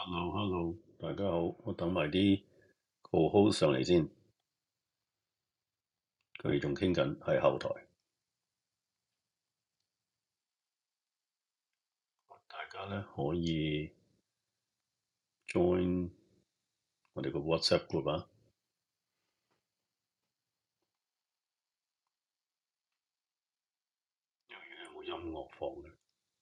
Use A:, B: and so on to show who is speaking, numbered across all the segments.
A: Hello，大家好，我等埋啲 co-host 上嚟先，佢哋仲傾緊喺後台，大家咧可以 join 我哋個 WhatsApp group 啊。有冇音樂放嘅？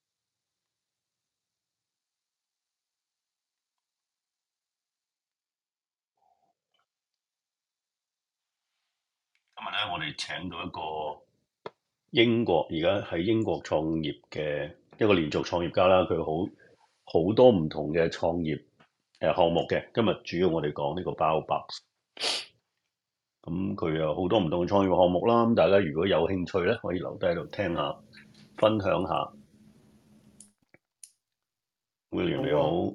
A: 今日咧，我哋請到一個英國而家喺英國創業嘅一個連續創業家啦，佢好多唔同嘅創業項目嘅。今日主要我哋講呢個 BioBox，咁佢有好多唔同嘅創業項目啦。咁大家如果有興趣咧，可以留低喺度聽下，分享下。William 你好。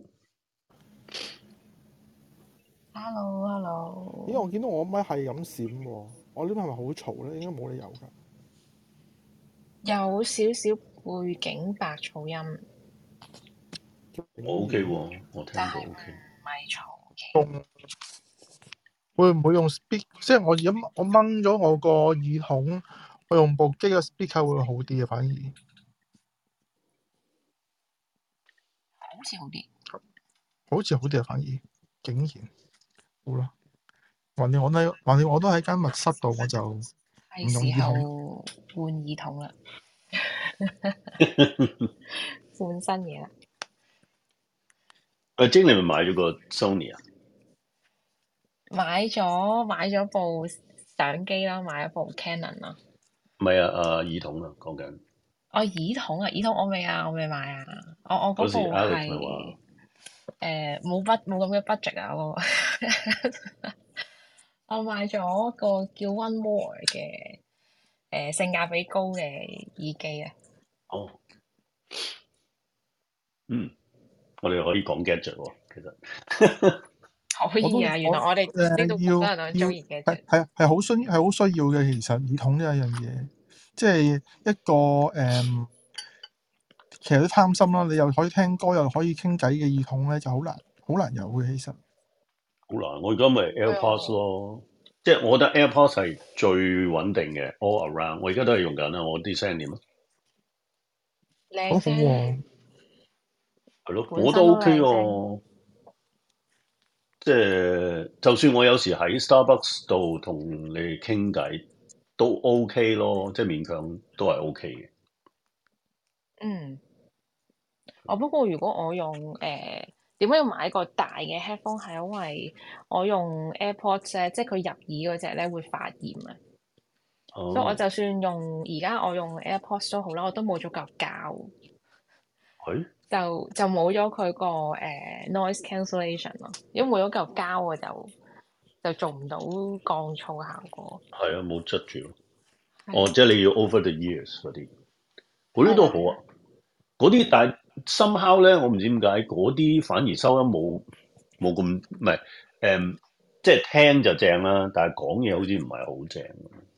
B: Hello。
C: 咦，我見到我咪係咁閃喎，我呢邊係咪好嘈咧？應該冇理由㗎。
B: 有少少背景白噪音，
A: 我 OK 喎，我聽到
B: 但係唔
A: OK。
B: 係嘈嘅。
C: 會唔會用 speak？即係我而家我掹咗我個耳筒，我用部機嘅 speaker 會好啲嘅，反而
B: 好似好啲。
C: 好似好啲啊！反而竟然好啦，橫掂我都喺間密室度，我就唔
B: 係
C: 用耳筒。
B: 時候換耳筒啦，換新嘢啦。
A: 阿晶你咪買咗個 Sony 啊？
B: 買咗部相機啦，買咗部 Canon 啦。
A: 唔係啊，耳筒啊，講緊。
B: 耳筒我未買啊。我嗰
A: 嗰時
B: 部
A: Alex 咪
B: 係
A: 話，
B: 冇咁嘅 budget 啊。我我買咗個叫 One More 嘅性價比高嘅耳機啊。
A: 哦，我哋可以講 gadget 喎，其實。
C: 我都
B: 可以啊，原來我哋呢度咁多人都
C: 要
B: 中意嘅啫。
C: 係好需要嘅。其實耳筒呢一樣嘢，即係一個其實都貪心啦。你又可以聽歌又可以傾偈嘅耳筒咧，就好難有嘅。其實
A: 好難，我而家咪 AirPods 咯，即係我覺得 AirPods 係最穩定嘅 all around。我而家都係用緊啊，我啲聲點啊？
C: 好好
B: 靚聲，
C: 喎。
A: 係咯，
B: 本身都
A: 我都 OK
B: 靚聲。
A: 喎。即係就算我有時喺 Starbucks 度同你傾偈，都 OK 咯，即係勉強都係 OK 嘅。
B: 嗯，不過如果我用點解要買個大嘅 headphone 係因為我用 AirPods 咧，即係佢入耳嗰隻咧會發炎啊。所以我
A: 哦，
B: 就算而家我用 AirPods 都好啦，我都冇咗嚿膠，
A: 係
B: 就冇咗佢個noise cancellation 咯。如果冇咗嚿膠，我就做唔到降噪效果。
A: 係啊，冇執住咯。哦，
B: 係啊，
A: 即係你要 over the years 嗰啲，嗰啲
B: 係啦，
A: 都好啊。
B: 係啦。
A: 嗰啲但係 somehow 咧，我唔知點解嗰啲反而收音冇咁唔係即係聽就正啦，但係講嘢好似唔係好正。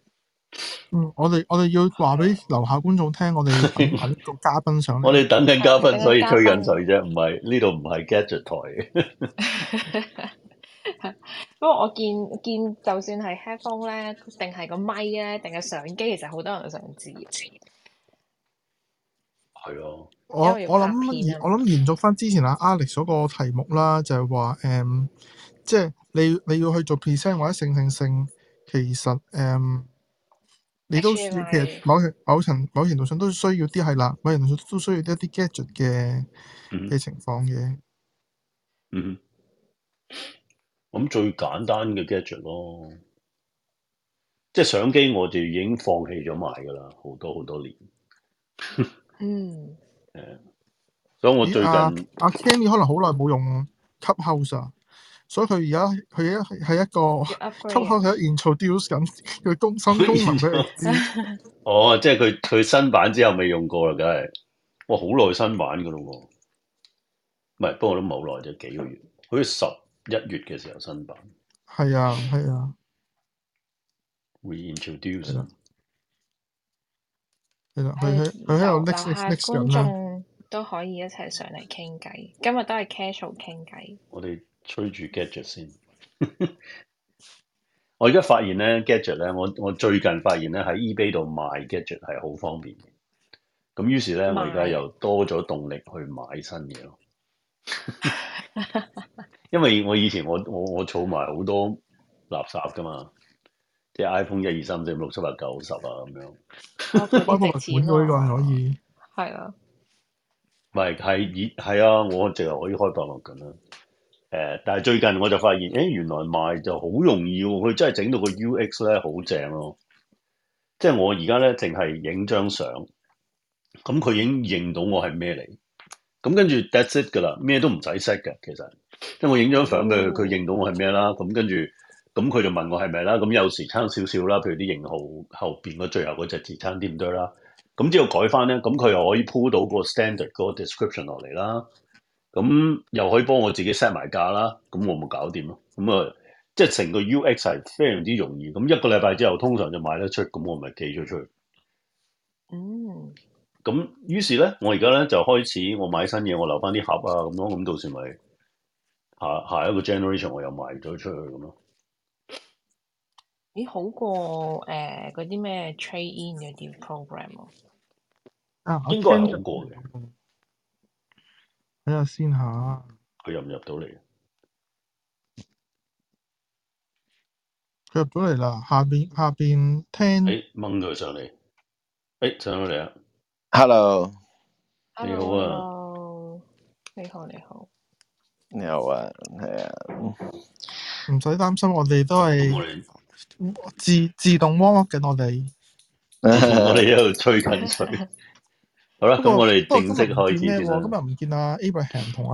C: 我哋要話俾樓下觀眾聽，我哋等緊個嘉賓上嚟。
A: 我哋等緊嘉賓，
B: 係等緊
A: 所以吹緊
B: 嘉賓。
A: 水啫，唔係呢度唔係 gadget 台。
B: 不過我見就算係 headphone 咧，定係個咪咧，定係相機，其實好多人都想知，
A: 係啊，
B: 因為要
C: 我
B: 拍片啊嘛。
C: 諗延續翻之前阿 Alex 嗰個題目啦，就係話即係你要去做 present 或者性，其實你都需
B: Actually
C: 其實
B: 咪
C: 某程度上都需要啲係啦，某程度上都需要一啲 gadget
A: 嗯
C: 嘅情況嘅。
A: 嗯，咁最簡單嘅 gadget 咯，即係相機我就已經放棄咗買㗎啦，好多年。
B: 嗯。
A: 所以我
C: 咦，
A: 最近
C: 阿 Kenny 可能好耐冇用 Clubhouse 啊，所以佢而家係一個
B: 要 upgrade 啊。
C: Clubhouse 喺 introduce 緊佢新功能俾佢知。
A: 哦，即係佢新版之後未用過啦，梗係我好耐新版㗎咯喎，唔係，不過都冇耐啫，幾個月，好似11月嘅時候新版
C: 係啊，係啊，係
A: reintroduce。
C: 啦，係啦，佢
B: 係
C: 喺度
B: 樓下
C: next 緊啦。
B: 觀眾都可以一齊上嚟傾偈。今日都係 casual 傾偈。
A: 我哋吹住 gadget 先。我而家發現咧 gadget 咧，我最近發現咧喺 eBay 度賣 gadget 係好方便嘅。咁於是咧，我而家
B: 賣
A: 又多咗動力去買新嘢咯。因為我以前我儲埋好多垃圾噶嘛，即係 iPhone 1 2 3 4 5 6 7 8 9 10啊咁樣。
B: 哦，嗰啲值
C: 開博物館
B: 錢
C: 喎，呢個係可
B: 喎。
C: 以。
B: 係啊，
A: 唔係啊，我淨係可以開博物館啦。但係最近我就發現，原來賣就好容易喎，佢真係整到個 UX 咧好正咯。即係我而家咧淨係影張相，咁佢已經認到我係咩嚟。咁跟住 that's it 噶啦，咩都唔使 set 嘅其實。即係我影張相俾佢，佢
B: 哦，
A: 認到我係咩啦。咁跟住，咁佢就問我係咪啦。咁有時差少少啦，譬如啲型號後邊個最後嗰隻字差啲唔對啦。咁之後改翻咧，咁佢又可以鋪到個 standard 嗰個 description 落嚟啦。咁又可以幫我自己 set 埋價啦。咁我咪搞掂咯。咁啊，即係成個 UX 係非常之容易。咁一個禮拜之後，通常就賣得出。咁我咪寄咗出去。
B: 嗯，
A: 咁於是咧，我而家咧就開始我買新嘢，我留翻啲盒啊咁咯。咁到時咪下一個 generation 我又賣咗出去咁咯。
B: 咦，好過嗰啲咩 trade in 嗰啲 program 喎。
C: 啊，我
A: 應該係
C: 聽咗
A: 好過嘅。
C: 睇下先下，
A: 佢入唔入到嚟？
C: 佢入咗嚟啦。下邊聽
A: 掹佢上嚟。上咗嚟啊！
D: Hello，
A: 你好
B: Hello
A: 啊！
B: Hello，你好你好。
D: 你好啊，係啊，
C: 唔使擔心，我哋都
A: 咁我
C: 係
A: 哋
C: 自動 warm up 緊，我哋。
A: 我哋喺度吹緊水。好啦，
C: 不
A: 咁我
C: 過不過今
A: 哋正式
C: 日唔見咩
A: 開始先啦。
C: 喎？今日唔見阿 Abraham 同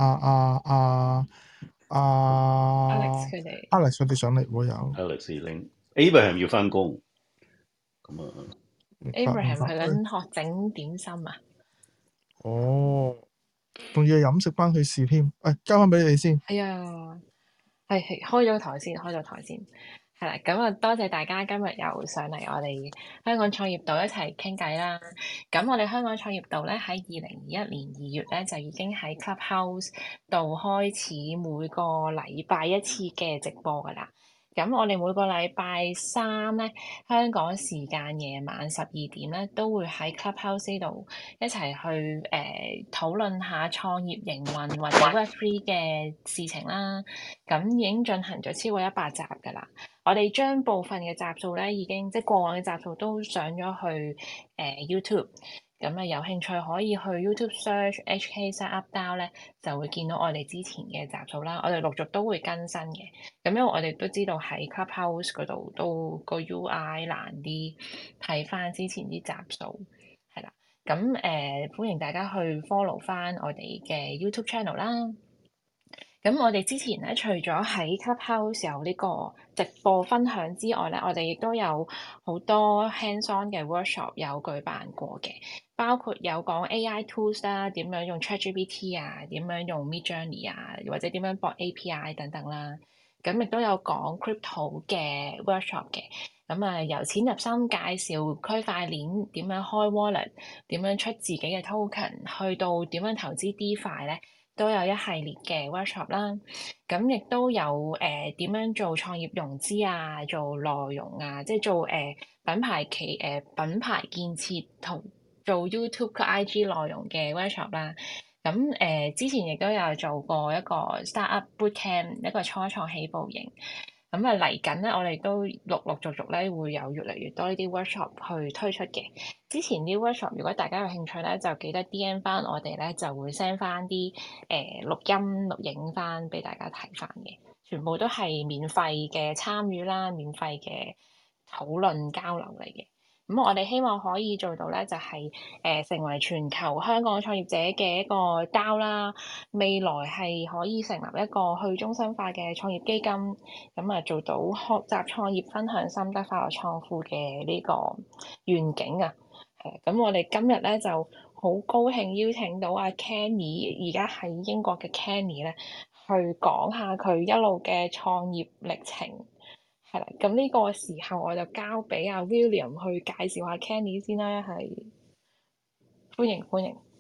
C: 阿
B: Alex 佢哋
C: Alex 佢哋上嚟喎，有
A: Alex Ling，Abraham 要翻工，咁啊，
C: 明白明
B: Abraham
C: 白。
B: 去緊學整點心啊。
C: 哦，仲要飲食關佢事添。交翻俾你先。
B: 係啊，係開咗台先，開咗台先。係啦，咁啊，多謝大家今日又上嚟我哋香港創業道一齊傾偈啦。咁我哋香港創業道咧喺2021年2月咧就已經喺 Clubhouse 度開始每個禮拜一次嘅直播噶啦。咁我哋每個禮拜三咧，香港時間夜晚12點咧，都會喺 Clubhouse 度一齊去討論下創業營運或者 Web3 嘅事情啦。咁已經進行咗超過100集噶啦。我哋將部分嘅集數咧，已經即係過往嘅集數都上咗去YouTube。咁啊，有興趣可以去 YouTube search HK Startup DAO 咧，就會見到我哋之前嘅集數啦。我哋陸續都會更新嘅。咁因為我哋都知道喺 Clubhouse 嗰度都個 UI 難啲，睇翻之前啲集數係啦。咁歡迎大家去 follow 翻我哋嘅 YouTube channel 啦。咁我哋之前咧，除咗喺 Clubhouse 有呢個直播分享之外咧，我哋亦都有好多 hands-on 嘅 workshop 有舉辦過嘅，包括有講 AI tools 啦，點樣用 ChatGPT 啊，點樣用 Midjourney 啊，或者點樣駁 API 等等啦。咁亦都有講 crypto 嘅 workshop 嘅，咁啊由淺入深介紹區塊鏈點樣開 wallet，點樣出自己嘅 token，去到點樣投資 DeFi 咧。都有一系列嘅 workshop 啦，咁亦都有點樣做創業融資啊，做內容啊，即係做品牌建設同做 YouTube IG 內容嘅 workshop 啦。咁之前亦都有做過一個 startup bootcamp，一個初創起步營。咁啊嚟緊咧，我哋都陸陸續續咧會有越嚟越多呢啲 workshop 去推出嘅。之前啲 workshop 如果大家有興趣咧，就記得 DM 翻我哋咧，就會 send 翻啲錄音錄影翻俾大家睇翻嘅。全部都係免費嘅參與啦，免費嘅討論交流嚟嘅。咁我哋希望可以做到咧，就係成為全球香港創業者嘅一個 DAO 啦。未來係可以成立一個去中心化嘅創業基金，咁啊做到學習創業、分享心得、快樂創富嘅呢個願景啊。咁我哋今日咧就好高興邀請到阿 Kenny，而家喺英國嘅 Kenny 咧，去講下佢一路嘅創業歷程。係啦，咁呢個時候我就交俾阿 William 去介紹下 Kenny 先啦，係歡迎歡迎。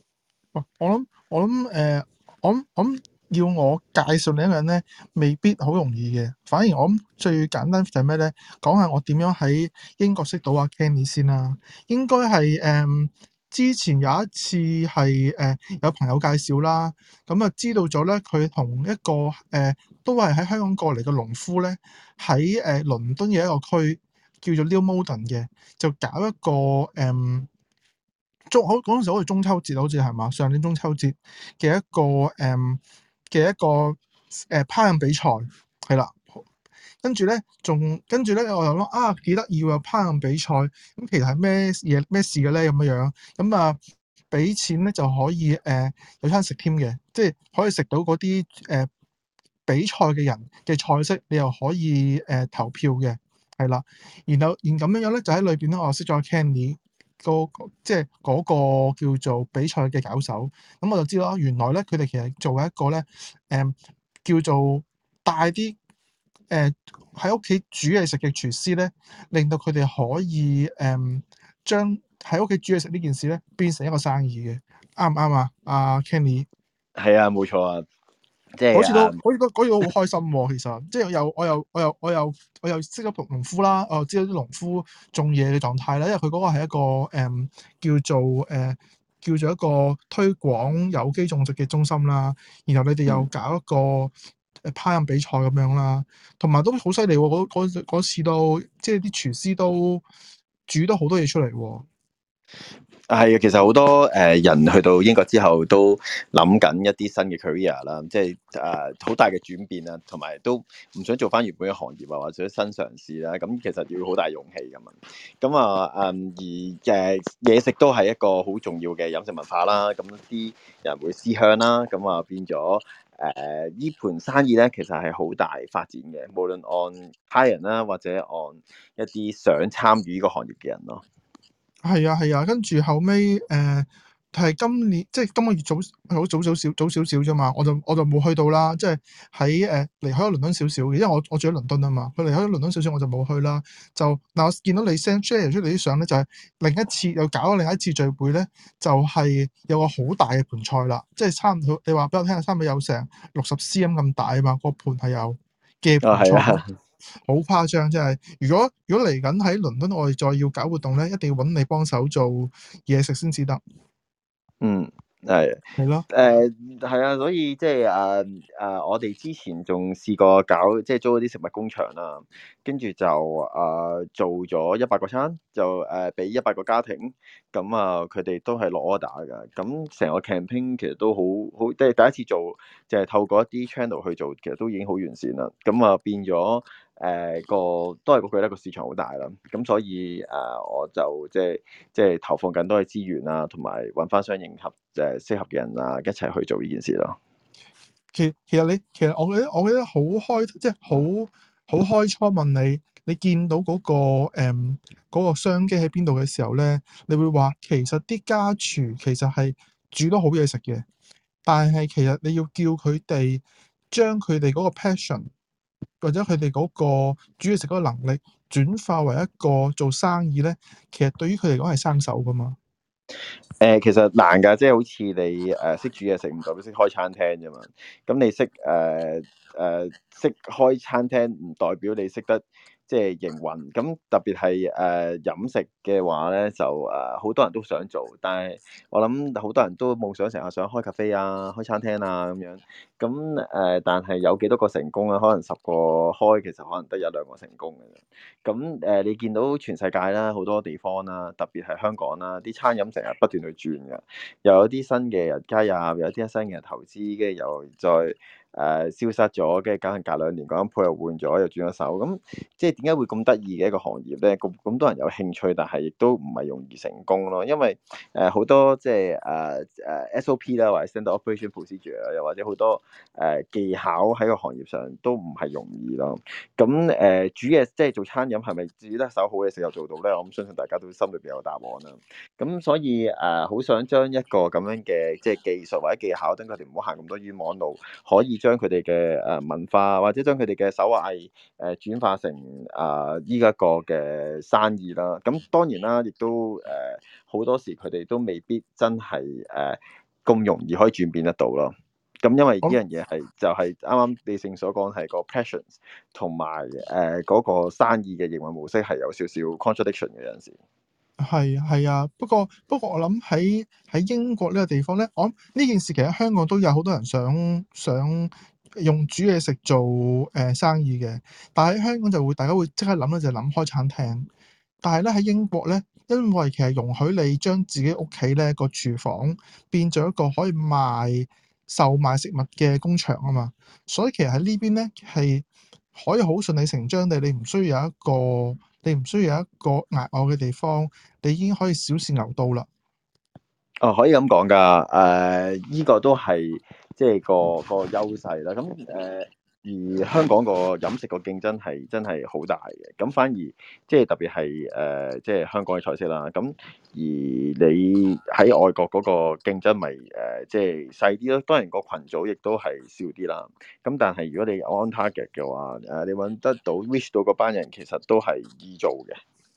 C: 我諗要我介紹另一個人咧，未必好容易嘅。反而我諗最簡單就係咩咧？講下我點樣喺英國識到阿 Kenny 先啦。應該係之前有一次係有朋友介紹啦，咁啊知道咗咧，佢同一個都係喺香港過嚟嘅農夫咧，喺倫敦嘅一個區叫做 New Malden 嘅，就搞一個嗰陣時好似中秋節，好似係嘛？上年中秋節嘅一個烹飪比賽係啦。跟住咧，我就諗啊，幾得意喎！烹飪比賽咁其實係咩事嘅咧？咁樣咁啊，俾錢咧就可以有餐食添嘅，即係可以食到嗰啲比賽嘅人嘅菜式，你又可以投票嘅，係啦。然咁樣咧，就喺裏邊咧，我識咗 Kenny。即係嗰個叫做比賽嘅搞手，咁我就知道原來咧佢哋其實做一個咧叫做帶啲喺屋企煮嘢食嘅廚師咧，令到佢哋可以將喺屋企煮嘢食呢件事咧變成一個生意嘅，啱唔啱啊？阿 Kenny
D: 係啊，冇錯啊，即係
C: 好似都好開心喎、其實即係我又識咗農夫啦，我又知道啲農夫種嘢嘅狀態啦，因為佢嗰個係一個叫做一個推廣有機種植嘅中心啦。然後你哋又搞一個烹飪比賽咁樣啦，同埋都好犀利喎！嗰次都即係啲廚師都煮得好多嘢出嚟喎。
D: 係啊，其實好多人去到英國之後都諗緊一啲新嘅 career 啦，即係好大嘅轉變啦，同埋都唔想做翻原本嘅行業啊，或者新嘗試啦。咁其實要好大勇氣噶嘛。咁而嘢食都係一個好重要嘅飲食文化啦。咁啲人會思鄉啦，咁啊變咗呢盤生意咧，其實係好大發展嘅，無論按他人啦，或者按一啲想參與呢個行業嘅人咯。
C: 係啊，跟住後尾係今年即係今個月早少少啫嘛，我就冇去到啦，即係喺離開咗倫敦少少嘅，因為我住喺倫敦啊嘛，佢離開咗倫敦少少我就冇去啦。就嗱，我見到你 share 出嚟啲相咧，就係另一次又搞咗另一次聚會咧，就係有個好大嘅盤菜啦，即係差唔多你話俾我聽，差唔多有成60cm 咁大啊嘛，個盤係有嘅盤
D: 係
C: 菜。
D: 啊。
C: 好誇張，真係！如果嚟緊喺倫敦，我哋再要搞活動咧，一定要揾你幫手做嘢食先至得。
D: 嗯，係。
C: 係咯，
D: 係啊，所以即係我哋之前仲試過搞，即係租嗰啲食物工場啦，跟住就做咗100個餐，就俾100個家庭，咁佢哋都係落 order 㗎，咁成個 campaign 其實都好，即係第一次做，就係透過一啲 channel 去做，其實都已經好完善啦，咁變咗都係嗰句咧，個市場好大啦，咁所以我就即係投放緊多嘅資源啊，同埋揾翻相應適合嘅人啊，一齊去做呢件事咯。
C: 其實我記得好開，即係好開初問你見到嗰個商機喺邊度嘅時候咧，你會話其實啲家廚其實係煮到好嘢食嘅，但係其實你要叫佢哋將佢哋嗰個 passion 或者佢哋嗰個煮嘢食嗰個能力轉化為一個做生意咧，其實對於佢嚟講係生手噶嘛。
D: 其實難㗎，即係好似你識煮嘢食，唔代表識開餐廳啫嘛。咁你識開餐廳，唔代表你識得即係營運。咁特別係飲食嘅話咧，就好多人都想做，但係我諗好多人都夢想成日想開咖啡啊、開餐廳啊咁樣。咁但係有幾多個成功啊？可能10個開，其實可能得1兩個成功嘅啫。咁你見到全世界啦，好多地方啦，特別係香港啦，啲餐飲成日不斷去轉嘅，又有啲新嘅人加入，有啲新嘅人投資，跟住又再消失咗，跟住可能隔2年嗰間鋪又換咗，又轉咗手，咁即係點解會咁得意嘅一個行業咧？咁多人有興趣，但係亦都唔係容易成功咯，因為好多即係SOP 啦，或者 Standard Operation Procedure 啊，又或者好多技巧喺個行業上都唔係容易咯。咁煮嘢即係做餐飲係咪煮得手好嘅時候做到咧？我諗相信大家都心裏邊有答案啦。咁所以好想將一個咁樣嘅即係技術或者技巧，等佢哋唔好行咁多冤枉路，可以將佢哋嘅文化或者將佢哋嘅手藝轉化成呢一個嘅生意啦。咁當然啦，亦都好多時佢哋都未必真係咁容易可以轉變得到咯。咁因為呢樣嘢就係啱啱李勝所講係個 passions 同埋嗰個生意嘅營運模式係有少少 contradiction 嘅有陣時。
C: 係啊，不過我諗喺英國呢個地方咧，我諗呢件事其實香港都有好多人想用煮嘢食做生意嘅，但係喺香港大家會即刻諗咧就諗開餐廳，但係咧喺英國咧，因為其實容許你將自己屋企咧個廚房變咗一個可以售賣食物嘅工場啊嘛，所以其實喺呢邊咧係可以好順理成章地，你唔需要有一個額外嘅地方，你已經可以小試牛刀啦。
D: 哦，可以咁講㗎，依個都係即係個優勢啦。咁而香港個飲食個競爭係真係好大嘅。咁反而即係特別係即係香港嘅菜式啦。咁而你喺外國嗰個競爭咪即係細啲咯。當然個群組亦都係少啲啦。咁但係如果你 on target 嘅話，你揾得到 reach 到嗰班人，其實都係易做嘅。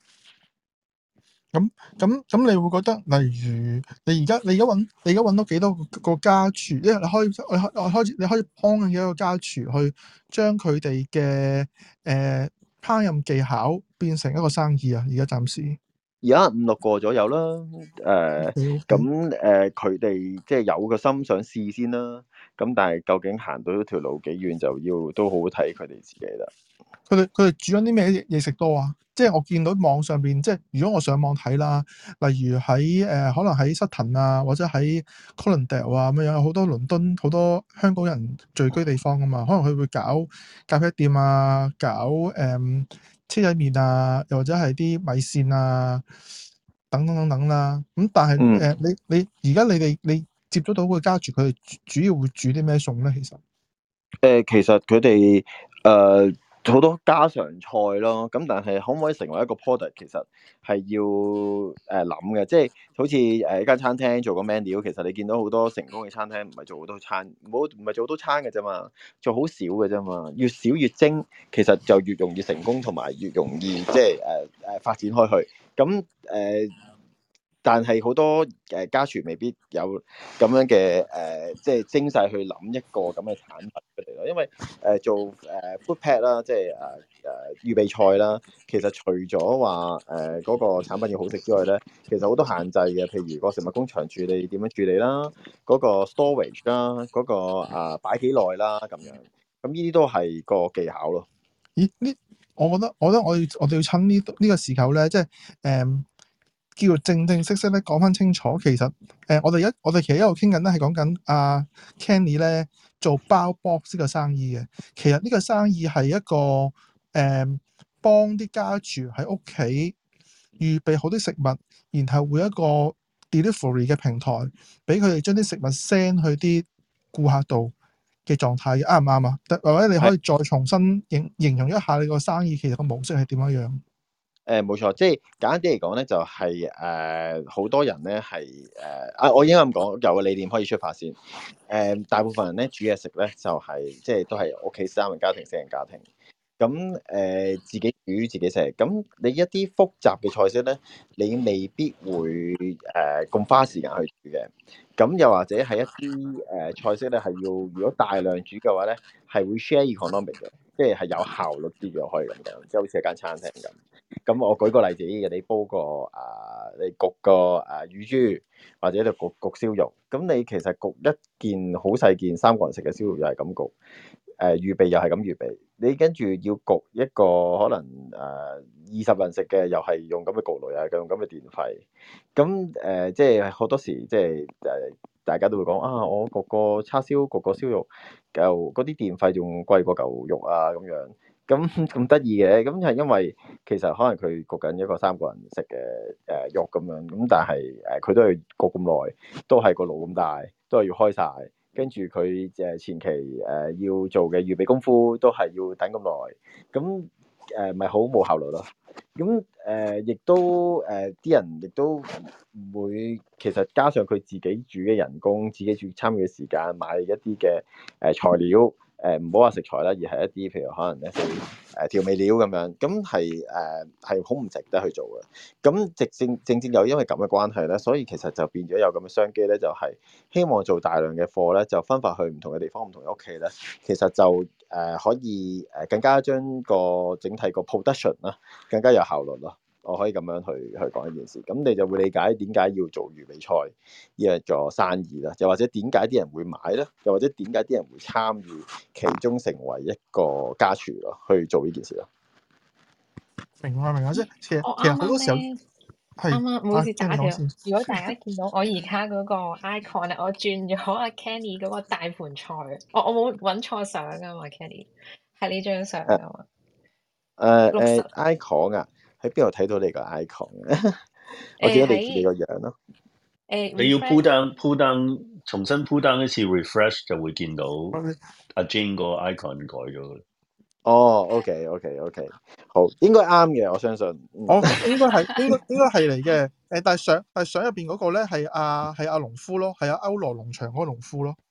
C: 咁，你會覺得，例如你而家揾到幾多個家廚？因為你可以幫緊幾多個家廚去將佢哋嘅烹飪技巧變成一個生意啊！而家暫時
D: 而家5-6個左右啦，咁佢哋即係有個心想試先啦。咁但係究竟行到條路幾遠，就要都好睇佢哋自己啦。
C: 佢哋煮緊啲咩嘢食多啊？即係我見到網上邊，即係如果我上網睇啦，例如喺可能喺 Sutton 啊，或者喺 Colindale 啊咁樣，有好多倫敦好多香港人聚居地方啊嘛，可能佢會搞咖啡店啊，搞車仔麵啊，又或者係啲米線啊，等等等等啦。咁但係你而家你接觸到個家廚，佢哋主要會煮啲咩餸咧？其實
D: 其實佢哋好多家常菜咯，咁但係可唔可以成為一個 product，其實係要諗嘅，即係好似一間餐廳做個 menu，其實你見到好多成功嘅餐廳唔係做好多餐，唔係做好多餐嘅啫嘛，做好少嘅啫嘛，越少越精，其實就越容易成功，同埋越容易即係發展開去，咁但係好多家廚未必有咁樣嘅即係精細去諗一個咁嘅產品出嚟咯，因為做food pad 啦，即係預備菜啦，其實除咗話嗰個產品要好食之外咧，其實好多限制嘅，譬如個食物工場處理點樣處理啦，嗰個 storage 啦，嗰個擺幾耐啦咁樣，咁呢啲都係個技巧咯。
C: 咦？我覺得我哋要趁呢個時候咧，即係叫做正式咧講翻清楚。其實我哋其實一路傾緊咧，係講緊阿 Kenny 咧做包 box 呢個生意嘅。其實呢個生意係一個幫啲家廚喺屋企預備好啲食物，然後會一個 delivery 嘅平台，俾佢哋將啲食物 send 去啲顧客度嘅狀態嘅，啱唔啱啊？或者你可以再重新形容一下你個生意其實個模式係點樣樣？
D: 冇錯，即係簡單啲嚟講咧，就係好多人咧係我應該咁講，由個理念可以出發先。大部分人咧煮嘢食咧就係即係都係屋企3人家庭、4人家庭。咁自己煮自己食，咁你一啲複雜嘅菜式咧，你未必會咁花時間去煮嘅。咁又或者係一啲菜式咧，係要如果大量煮嘅話咧，係會 share economic 嘅，即係有效率啲嘅，可以咁講，即係好似一間餐廳咁。咁我舉個例子，你煲個你焗個乳豬，或者你焗燒肉，咁你其實焗一件好細件3個人食嘅燒肉又係咁焗。預備又係咁預備，你跟住要焗一個可能20人食嘅，又係用咁嘅焗爐，又係用咁嘅電費。咁即係好多時即係大家都會講啊，我焗個叉燒，焗個燒肉，嗰啲電費仲貴過嚿肉啊咁樣。咁得意嘅，咁係因為其實可能佢焗緊一個3個人食嘅肉咁樣，咁但係佢都係焗咁耐，都係個爐咁大，都係要開晒。跟住佢前期要做嘅預備功夫都係要等咁耐，咁咪好冇效率咯。咁亦都啲人亦都唔會，其實加上佢自己煮嘅人工，自己煮參與嘅時間，買一啲嘅材料， 唔好話食材啦，而係一啲譬如可能咧調味料咁樣，咁係好唔值得去做嘅。咁正有因為咁嘅關係咧，所以其實就變咗有咁嘅商機咧，就係希望做大量嘅貨咧，就分發去唔同嘅地方、唔同嘅屋企咧，其實就可以更加將個整體個 production 啦更加有效率咯。我可以咁樣去講一件事，咁你就會理解點解要做預備菜呢一個生意啦，又或者點解啲人會買咧，又或者點解啲人會參與其中成為一個家廚咯，去做呢件事咯。
C: 明啊，即係
B: 我
C: 其實好多時候
B: 啱
C: 係
B: 啱，唔好意思打斷。
C: 聽你講先。
B: 如果大家見到我而家嗰個 icon 咧，我轉咗阿 Kenny 嗰個大盤菜，我冇揾錯相啊嘛，Kenny 係呢張相啊嘛。
D: icon 啊，喺邊度睇到你個 icon 啊？我見到你個樣咯。
A: 你要 pull down 重新 pull down 一次 refresh 就會見到阿 Jane 個 icon 改咗。
D: 哦，OK，好，應該啱嘅，我相信。
C: 應該係嚟嘅。但係相入邊嗰個咧係阿農夫咯，係阿歐羅農場嗰個農夫咯。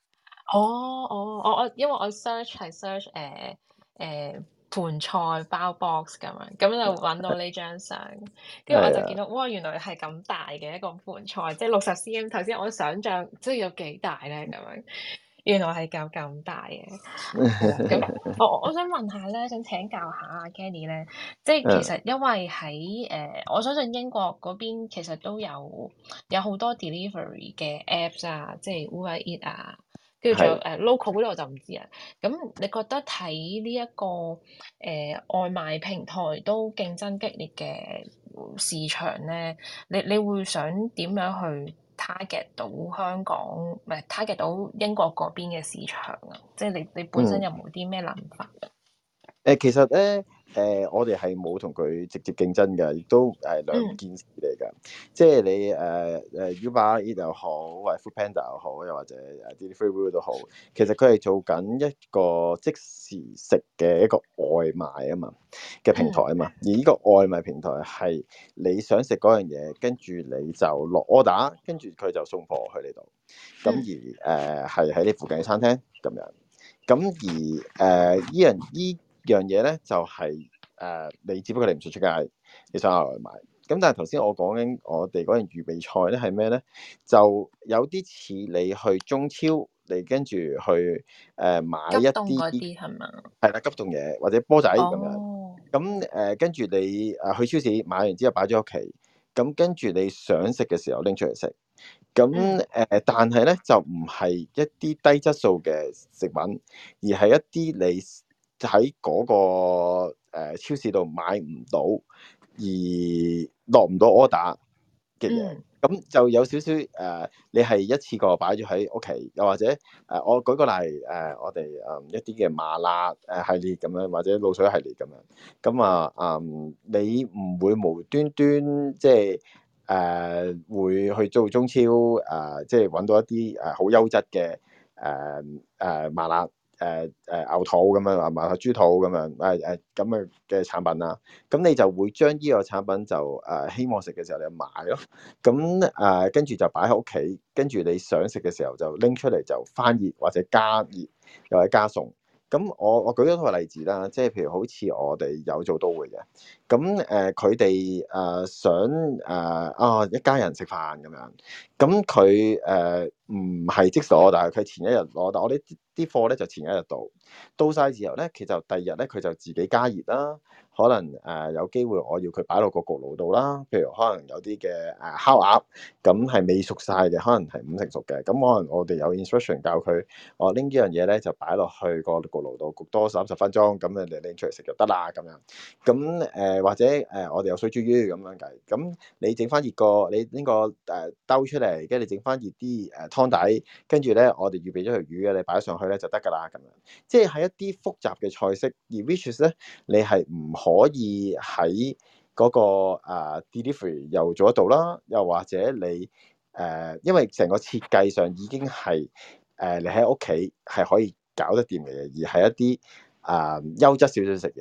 B: 我因為我 search 係 search 盤菜包 box 咁樣，咁就揾到呢張相，跟住我就見到哇，原來係咁大嘅一個盤菜，即係60 cm。頭先我想象即係有幾大咧咁樣，原來係咁大嘅。咁我想問下咧，想請教下阿 Kenny 咧，即係其實因為喺我相信英國嗰邊其實都有好多 delivery 嘅 apps 啊，即係 Uber Eats 啊。跟住仲有local 嗰啲我就唔知啊。咁你覺得睇呢一個外賣平台都競爭激烈嘅市場咧，你會想點樣去 target 到香港，唔係 target 到英國嗰邊嘅市場啊？即係你本身有冇啲咩諗法？
D: 其實咧，我哋係冇同佢直接競爭嘅，亦都兩件事嚟㗎。即係你Uber Eats 又好，或者 Foodpanda 又好，又或者Deliveroo 都好，其實佢係做緊一個即時食嘅一個外賣啊嘛嘅平台啊嘛。而呢個外賣平台係你想食嗰樣嘢，跟住你就落 order，跟住佢就送貨去你度。咁而係喺你附近嘅餐廳咁樣。咁而依樣嘢咧就係你只不過你唔想出街，你想嗌外賣。咁但係頭先我講緊我哋嗰樣預備菜咧係咩咧？就有啲似你去中超，你跟住去買一啲
B: 係嘛？
D: 係啦，急凍嘢或者波仔咁樣。咁跟住你去超市買完之後擺咗屋企，咁跟住你想食嘅時候拎出嚟食。咁但係咧就唔係一啲低質素嘅食品，而係一啲你喺嗰個超市度買唔到，而落唔到 order 嘅嘢。咁就有少少你係一次過擺咗喺屋企，又或者我舉個例我哋一啲嘅麻辣系列咁樣，或者滷水系列咁樣。咁你唔會無端端即係會去做中超即係揾到一啲好優質嘅麻辣牛肚咁樣，麻辣豬肚咁樣咁嘅產品啦。咁你就會將呢個產品就希望食嘅時候你就買咯。咁跟住就擺喺屋企，跟住你想食嘅時候就拎出嚟就翻熱或者加熱，又或者加餸。咁我舉一個例子啦，即係譬如好似我哋有做都會嘅，咁佢哋想一家人食飯咁樣，咁佢唔係即時攞，但係佢前一日攞，但我哋啲貨咧就前一日到晒之後咧，其實第二日咧佢就自己加熱啦。可能有機會我要佢擺落個焗爐度啦，譬如可能有啲嘅烤鴨，咁係未熟晒嘅，可能係5成熟嘅，咁可能我哋有 instruction 教佢，我拎呢樣嘢咧就擺落去個焗爐度焗多30分鐘，咁你拎出嚟食就得啦咁樣。咁或者我哋有水煮魚咁樣計，咁你整翻熱個你拎個兜出嚟，跟住你整翻熱啲湯底，跟住咧我哋預備咗條魚嘅，你擺上去咧就得㗎啦咁樣。即係一啲複雜嘅菜式，而 which is 咧你係唔可以喺嗰個delivery 又做得到啦，又或者你因為成個設計上已經係你喺屋企係可以搞得掂嘅嘢，而係一啲優質少少食嘢。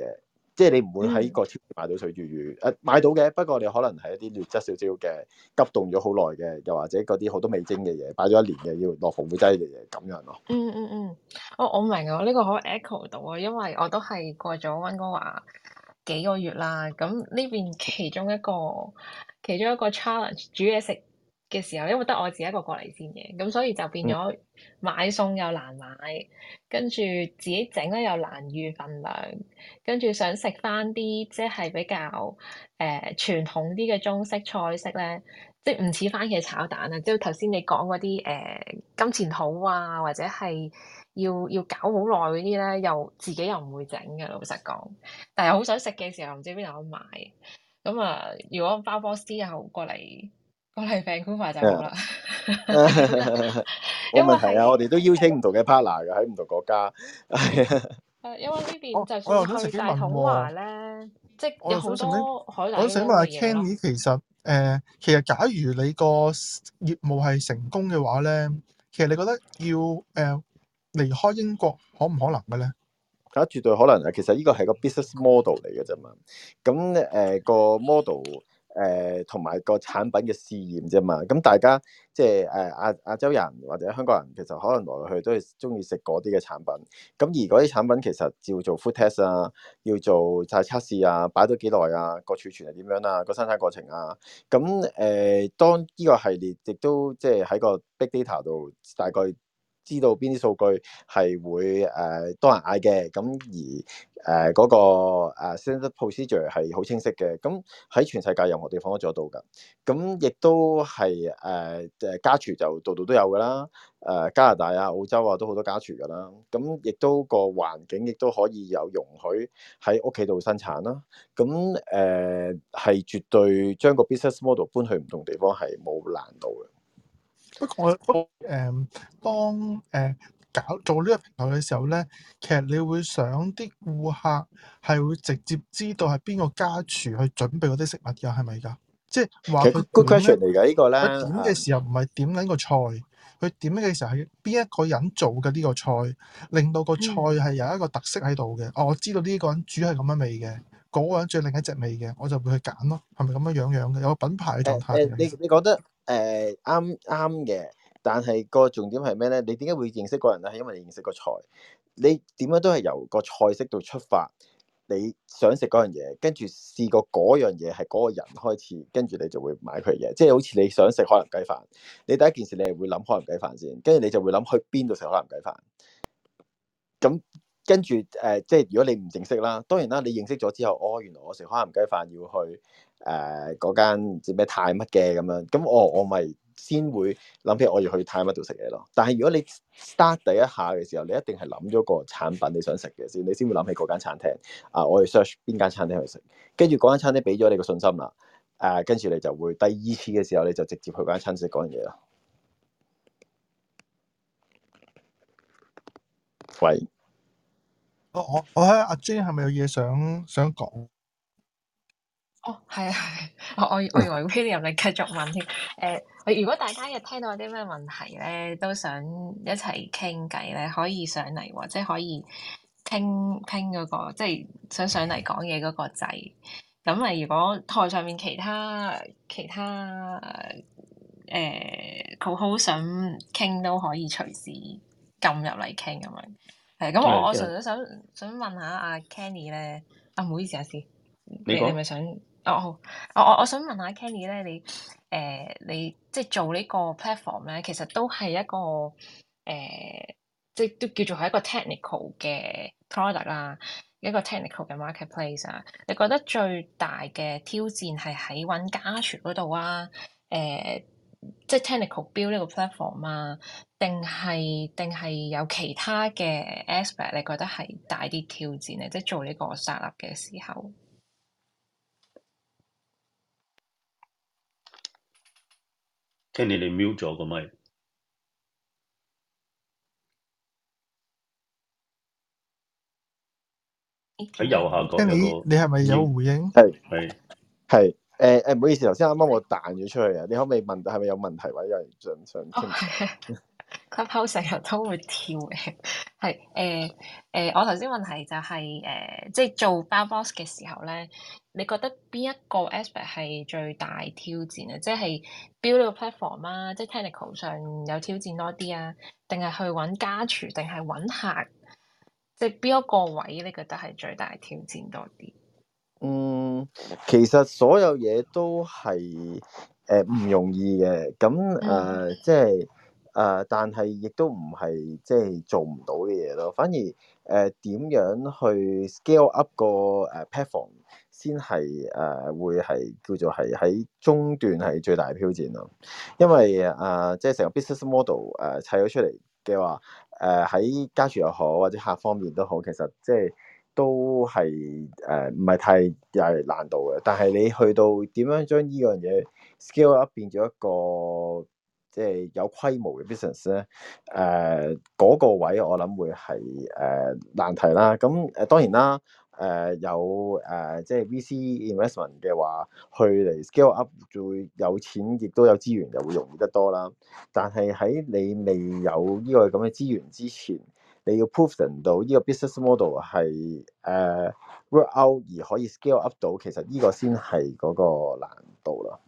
D: 即係你唔會喺個超市買到水煮魚，買到嘅，不過你可能係一啲劣質少少嘅，急凍咗好耐嘅，又或者嗰啲好多味精嘅嘢，擺咗一年嘅，要落防腐劑嘅嘢咁樣咯。
B: 我明啊，呢個好 echo 到啊，因為我都係過咗溫哥華幾個月啦，咁呢邊其中一個 challenge 煮嘢食嘅時候，因為得我自己一個過嚟先嘅，咁所以就變咗買餸又難買，跟住自己整咧又難預份量，跟住想食翻啲即係比較傳統啲嘅中式菜式咧，即係唔似番茄炒蛋啊，即係頭先你講嗰啲金錢肚啊，或者係要搞好耐嗰啲咧，又自己又唔會整嘅，老實講。但係好想食嘅時候，唔知邊度有得買。咁啊，如果包波斯又過嚟Vancouver 就好啦。
D: 冇問題啊，我哋都邀請唔同嘅 partner 嘅喺唔同國家。
B: 因為呢邊就
C: 我又想
B: 算去大
C: 自己問
B: 統華
C: 喎，
B: 咧，即係有好
C: 我又想問
B: 多海底
C: 我想問下
B: 撈嘅嘢咯。
C: Kenny，其實假如你個業務係成功嘅話咧，其實你覺得要離開英國可唔可能嘅咧？
D: 絕對可能啊！其實呢個係個 business model 嚟嘅啫嘛。咁個 model 同埋個產品嘅試驗啫嘛。咁大家即係亞洲人或者香港人，其實可能來來去去都係中意食嗰啲嘅產品。咁而嗰啲產品其實要做 food test 啊，要做晒測試啊，擺咗幾耐啊，個儲存係點樣啊，個生產過程啊。咁當呢個系列亦都即係喺個 big data 度大概知道邊啲數據係會多人嗌嘅，咁而嗰個standard procedure 係好清晰嘅，咁喺全世界任何地方都做得到㗎。咁亦都係家廚就度度都有㗎啦，加拿大啊、澳洲啊都好多家廚㗎啦。咁亦都個環境亦都可以有容許喺屋企度生產啦。咁係絕對將個 business model 搬去唔同地方係冇難度嘅。
C: 不過當做呢個平台嘅時候咧，其實你會想啲顧客係會直接知道係邊個家廚去準備嗰啲食物㗎，係咪㗎？即係話
D: 其實
C: 佢
D: good
C: 點
D: question
C: 咧？
D: 嚟㗎呢個咧。
C: 佢點嘅時候唔係點緊個菜，佢點嘅時候係邊一個人做嘅呢個菜，令到個菜係有一個特色喺度嘅。我知道呢個人煮係咁樣味嘅，嗰個人煮另一隻味嘅，我就會去揀咯。係咪咁樣嘅？有個品牌嘅狀態嘅。
D: 你覺得啱嘅，但係個重點係咩咧？你點解會認識嗰人咧？係因為你認識個菜。你點樣都係由個菜式度出發，你想食嗰樣嘢，跟住試過嗰樣嘢係嗰個人開始，跟住你就會買佢嘅嘢。即係好似你想食海南雞飯，你第一件事你係會諗海南雞飯先，跟住你就會諗去邊度食海南雞飯。咁跟住即係如果你唔認識啦，當然啦，你認識咗之後，原來我食海南雞飯要去嗰間唔知咩泰乜嘅咁樣，咁我咪先會諗起我要去泰乜度食嘢咯。但係如果你 start 第一下嘅時候，你一定係諗咗個產品你想食嘅先，你先會諗起嗰間餐廳我去 search 邊間餐廳去食，跟住嗰間餐廳俾咗你個信心啦，跟住你就會第二次嘅時候你就直接去嗰間餐廳食嗰樣嘢啦。喂。
C: 我睇下阿 J 係咪有嘢想講？
B: 係啊，我以為 William 你繼續問添。如果大家有聽到有啲咩問題咧，都想一齊傾偈咧，可以上嚟或者可以傾嗰個，即係想上嚟講嘢嗰個掣。咁如果台上面其他佢好想傾都可以隨時撳入嚟傾咁樣。係咁，我純粹想問下阿 Kenny 咧，唔好意思啊，你咪想？我想問下 Kenny 咧，你即係做呢個 platform 咧，其實都係一個即係都叫做係一個 technical 嘅 product 啦，一個 technical 嘅 marketplace 啊。你覺得最大嘅挑戰係喺揾家廚嗰度啊？即係 technical build 呢個 platform 啊，定係有其他嘅 aspect？你覺得係大啲挑戰咧？即係做呢個 startup 嘅時候。
A: Kenny 你 mute 咗個咪。喺右下角有個
C: Kenny，你係咪有回應？
D: 係唔好意思，頭先啱啱我彈咗出去啊！你可唔可以問係咪有問題或者有人想傾？
B: Clubhouse 成日都會跳嘅，係我頭先問題就係、即係做包 box 嘅時候咧，你覺得邊一個 aspect 係最大挑戰啊？即係 build 呢個 platform 啊，即係 technical 上有挑戰多啲啊，定係去揾家廚，定係揾客？即係邊一個位你覺得係最大挑戰多啲？
D: 其實所有嘢都係唔容易嘅，咁即係但係亦都唔係即係做唔到嘅嘢咯。反而點樣去 scale up 個platform 先係會係叫做係喺中段係最大嘅挑戰咯。因為即係成個 business model 砌咗出嚟嘅話，喺家廚又好或者客方面都好，其實即係都係唔係太有難度嘅，但係你去到點樣將呢樣嘢 scale up 變咗一個即係有規模嘅 business 咧？嗰個位我諗會係難題啦。咁當然啦，有即係 VC investment 嘅話，去嚟 scale up 就會有錢，亦都有資源，就會容易得多啦。但係喺你未有呢個咁嘅資源之前，你要 prove 到呢個 business model 係work out 而可以 scale up 到，其實呢個先係嗰個難度啦。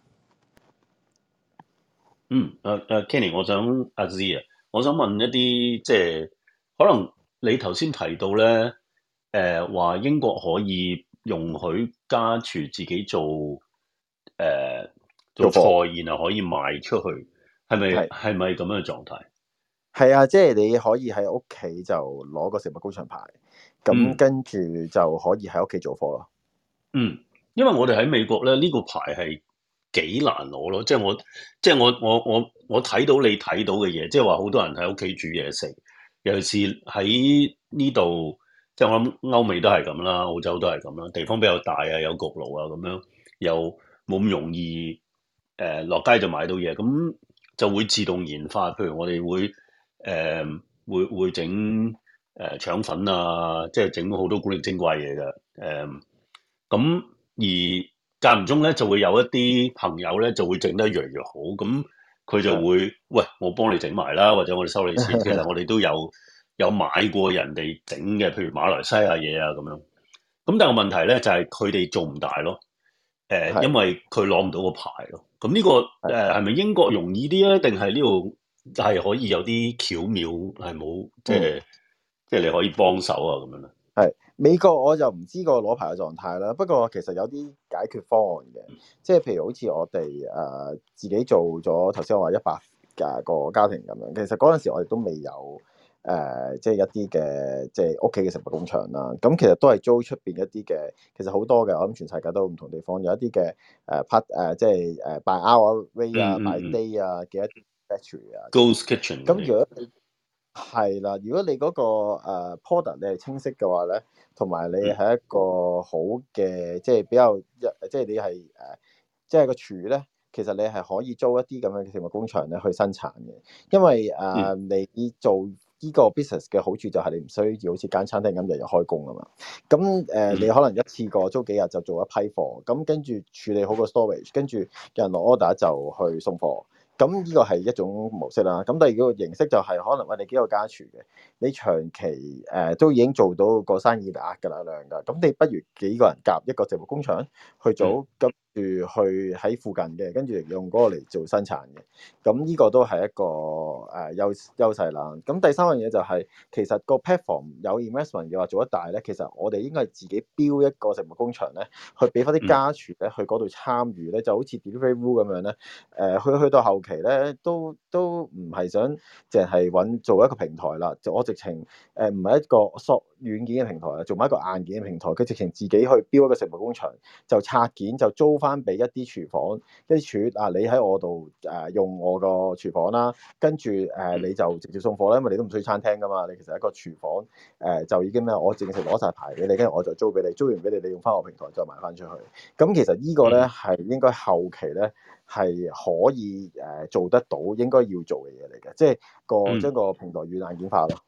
A: Kenny，我想阿 Z 啊，我想問一啲即係可能你頭先提到咧，話英國可以容許家廚自己做做菜，然後可以賣出去，係咪咁樣嘅狀態？
D: 係啊，即係你可以喺屋企就攞個食物工場牌，咁跟住就可以喺屋企做貨咯。
A: 因為我哋喺美國咧，呢個牌係幾難攞咯。即係我睇到你睇到嘅嘢，即係話好多人喺屋企煮嘢食，尤其是喺呢度，即係我諗歐美都係咁啦，澳洲都係咁啦，地方比較大啊，有焗爐啊，咁樣又冇咁容易落街就買到嘢，咁就會自動研發。譬如我哋會整腸粉啊，即係整好多古靈精怪嘢嘅咁而間唔中咧，就會有一啲朋友咧，就會整得越嚟越好。咁佢就會喂，我幫你整埋啦，或者我哋收你錢。其實我哋都有買過人哋整嘅，譬如馬來西亞嘢啊咁樣。咁但係個問題咧，就係佢哋做唔大咯。因為佢攞唔到個牌咯。咁呢個係咪英國容易啲咧？定係呢度係可以有啲巧妙係冇，即係你可以幫手啊咁樣咧？
D: 係美國我就唔知個攞牌嘅狀態啦，不過其實有啲解決方案嘅，即係譬如好似我哋自己做咗頭先我話100個家庭咁樣，其實嗰陣時我哋都未有即係一啲嘅即係屋企嘅食物工場啦，咁其實都係租出邊一啲嘅，其實好多嘅，我諗全世界都唔同地方有一啲嘅即係by hour rate 啊，by day 啊嘅一啲 factory 啊
A: Ghost Kitchen
D: 咁如果你係啦，如果你嗰個product 你係清晰嘅話咧，同埋你係一個好嘅，即係比較即係你係即係個廚咧，其實你係可以租一啲咁樣嘅食物工場咧去生產嘅，因為你做呢個 business 嘅好處就係你唔需要好似間餐廳咁日日開工啊嘛。咁你可能一次過租幾日就做一批貨，咁跟住處理好個 storage，跟住有人落 order 就去送貨。咁呢個係一種模式啦。咁第二個形式就係可能我哋幾個家廚嘅，你長期都已經做到個生意額㗎啦量㗎。咁你不如幾個人夾一個食物工場去做，跟住去喺附近嘅，跟住用嗰個嚟做生產嘅。咁呢個都係一個優勢啦。咁第三樣嘢就係其實個 platform 有 investment 嘅話做得大咧，其實我哋應該係自己標一個食物工場咧，去俾翻啲家廚咧去嗰度參與咧，就好似 Deliveroo 咁樣咧。去到後期咧，都唔係想淨係揾做一個平台啦。我直情唔係一個軟件嘅平台啊，做埋一個硬件嘅平台。佢直情自己去標一個食物工場，就拆件就租翻俾一啲廚房，一啲廚你喺我度用我個廚房啦，跟住你就直接送貨啦，因為你都唔需要餐廳噶嘛。你其實一個廚房就已經咩？我淨係攞晒牌俾你，跟住我就租俾你，租完俾你，你用翻我平台再賣翻出去。咁其實呢個咧係應該後期咧。係可以做得到應該要做嘅嘢嚟嘅，即係將個平台軟硬件化咯。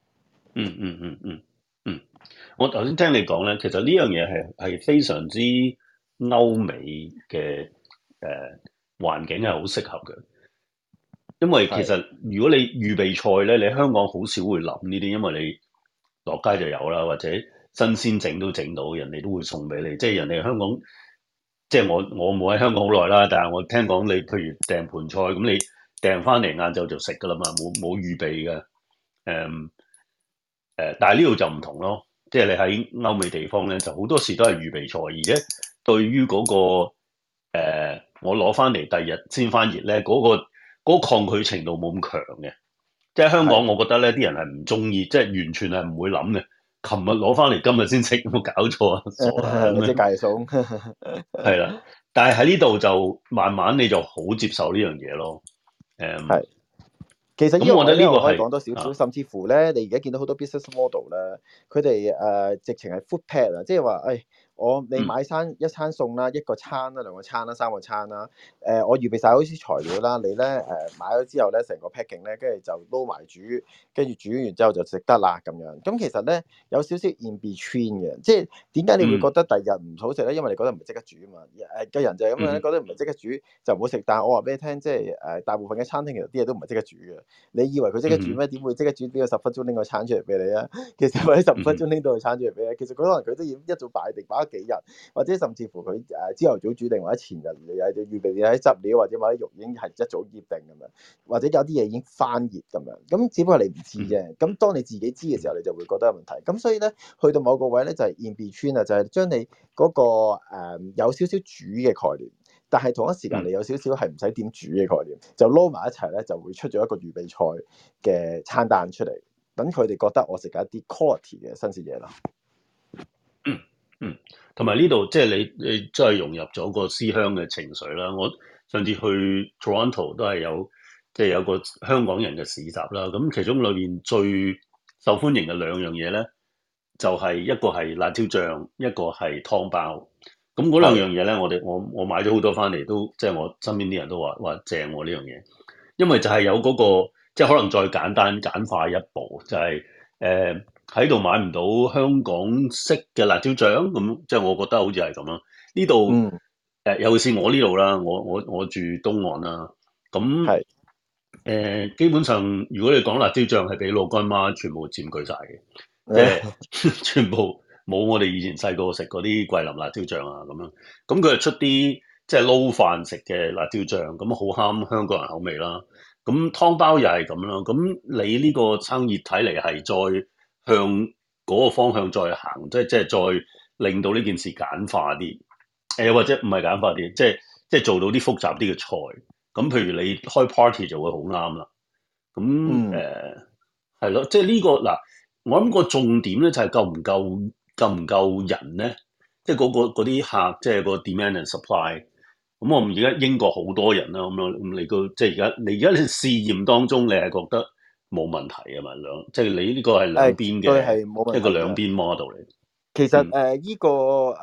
A: 我頭先聽你講咧，其實呢樣嘢係非常之歐美嘅環境係好適合嘅， 因為其
D: 係
A: 實如果你預備菜咧，你香港好少會諗呢啲，因為你落街就有啦，或者新鮮整都整到，人哋都會送俾你。即係人哋香港，即係我冇喺香港好耐啦，但係我聽講你譬如訂盤菜，咁你訂翻嚟晏晝就食噶啦嘛，冇預備嘅。但係呢度就唔同咯，即係你喺歐美地方咧，就好多時都係預備菜，而且對於嗰個我攞翻嚟第二日先翻熱咧，嗰個抗拒程度冇咁強嘅。即係香港，
D: 係
A: 我覺得咧，啲人係唔中意，即係完全係唔會諗嘅。琴日攞翻嚟，今日先食，有冇搞錯啊？傻啊咁
D: 或者
A: 樣，
D: 隔夜餸。
A: 係啦。但係喺呢度就慢慢你就好接受呢樣嘢咯。
D: 係。其實呢
A: 咁我覺
D: 個位咧，
A: 得呢個係
D: 我可以講多少少，甚至乎咧，你而家見到好多 business model 咧，佢哋直情係 food pad 啊，即係話，你
A: 嗯
D: 買一餐餸啦，一個餐啦，兩個餐啦，三個餐啦，我預備晒好啲材料啦，你咧買咗之後咧，成個 packing 咧，跟住就撈埋煮，跟住煮完之後就食得啦咁樣。咁其實咧有少少 in between 嘅，即係點解你會覺得第日唔好食咧？因為你覺得唔係即刻煮啊嘛。個人就係咁樣咧，
A: 嗯
D: 覺得唔係即刻煮就唔好食。但係我話俾你聽，即係大部分嘅餐廳其實啲嘢都唔係即刻煮嘅。你以為佢即刻煮
A: 嗯
D: 咩？點會即刻煮呢個10分鐘拎個餐出嚟俾你啊？其實或者15分
A: 嗯
D: 鐘拎到個餐出嚟俾你，其實佢可能佢都要一早擺定，擺咗幾日，或者甚至乎佢朝頭早煮定，或者前日你有預備你喺執料或者買啲肉已經係一早醃定咁樣，或者有啲嘢已經翻熱咁樣。咁只不過你唔知啫。咁當你自己知嘅時候，你就會覺得有問題。咁所以咧，去到某個位咧就係 in between 啊，就係將你嗰個有少少煮嘅概念。但係同一時間，你有少少係唔使點煮嘅概念，就撈埋一齊咧，就會出咗一個預備菜嘅餐單出嚟，等佢哋覺得我食緊一啲 quality 嘅新鮮嘢咯。
A: 同埋呢度即係你真係融入咗個思鄉嘅情緒啦。我上次去 Toronto 都係即係有個香港人嘅市集啦。咁其中裏面最受歡迎嘅兩樣嘢咧，就係一個係辣椒醬，一個係湯包。咁嗰兩樣嘢咧，我買咗好多翻嚟，都即係我身邊啲人都話正喎呢樣嘢，因為就係有嗰個即係可能再簡化一步，就係喺度買唔到香港式嘅辣椒醬，咁即係我覺得好似係咁啦。呢度
D: 嗯，
A: 尤其是我呢度啦，我住東岸啦，咁
D: 係
A: 基本上如果你講辣椒醬係俾老乾媽全部佔據晒嘅，即係全部冇我哋以前細個食嗰啲桂林辣椒醬啊咁樣。咁佢係出啲即係撈飯食嘅辣椒醬，咁好啱香港人口味啦。咁湯包又係咁啦。咁你呢個生意睇嚟係再向嗰個方向再行，即係再令到呢件事簡化啲，或者唔係簡化啲，即係做到啲複雜啲嘅菜。咁譬如你開 party 就會好啱啦。咁
D: 嗯
A: 係咯，即係呢個嗱，我諗個重點咧就係夠唔夠人咧，即係嗰啲客，即係個 demand and supply。咁我而家英國好多人啦，咁你即係你而家試驗當中，你係覺得冇問題啊嘛？即係你呢個係兩邊
D: 絕對
A: 嘅
D: 係冇問題嘅。
A: 一個兩邊 model 嚟。
D: 其實
A: 嗯
D: 依個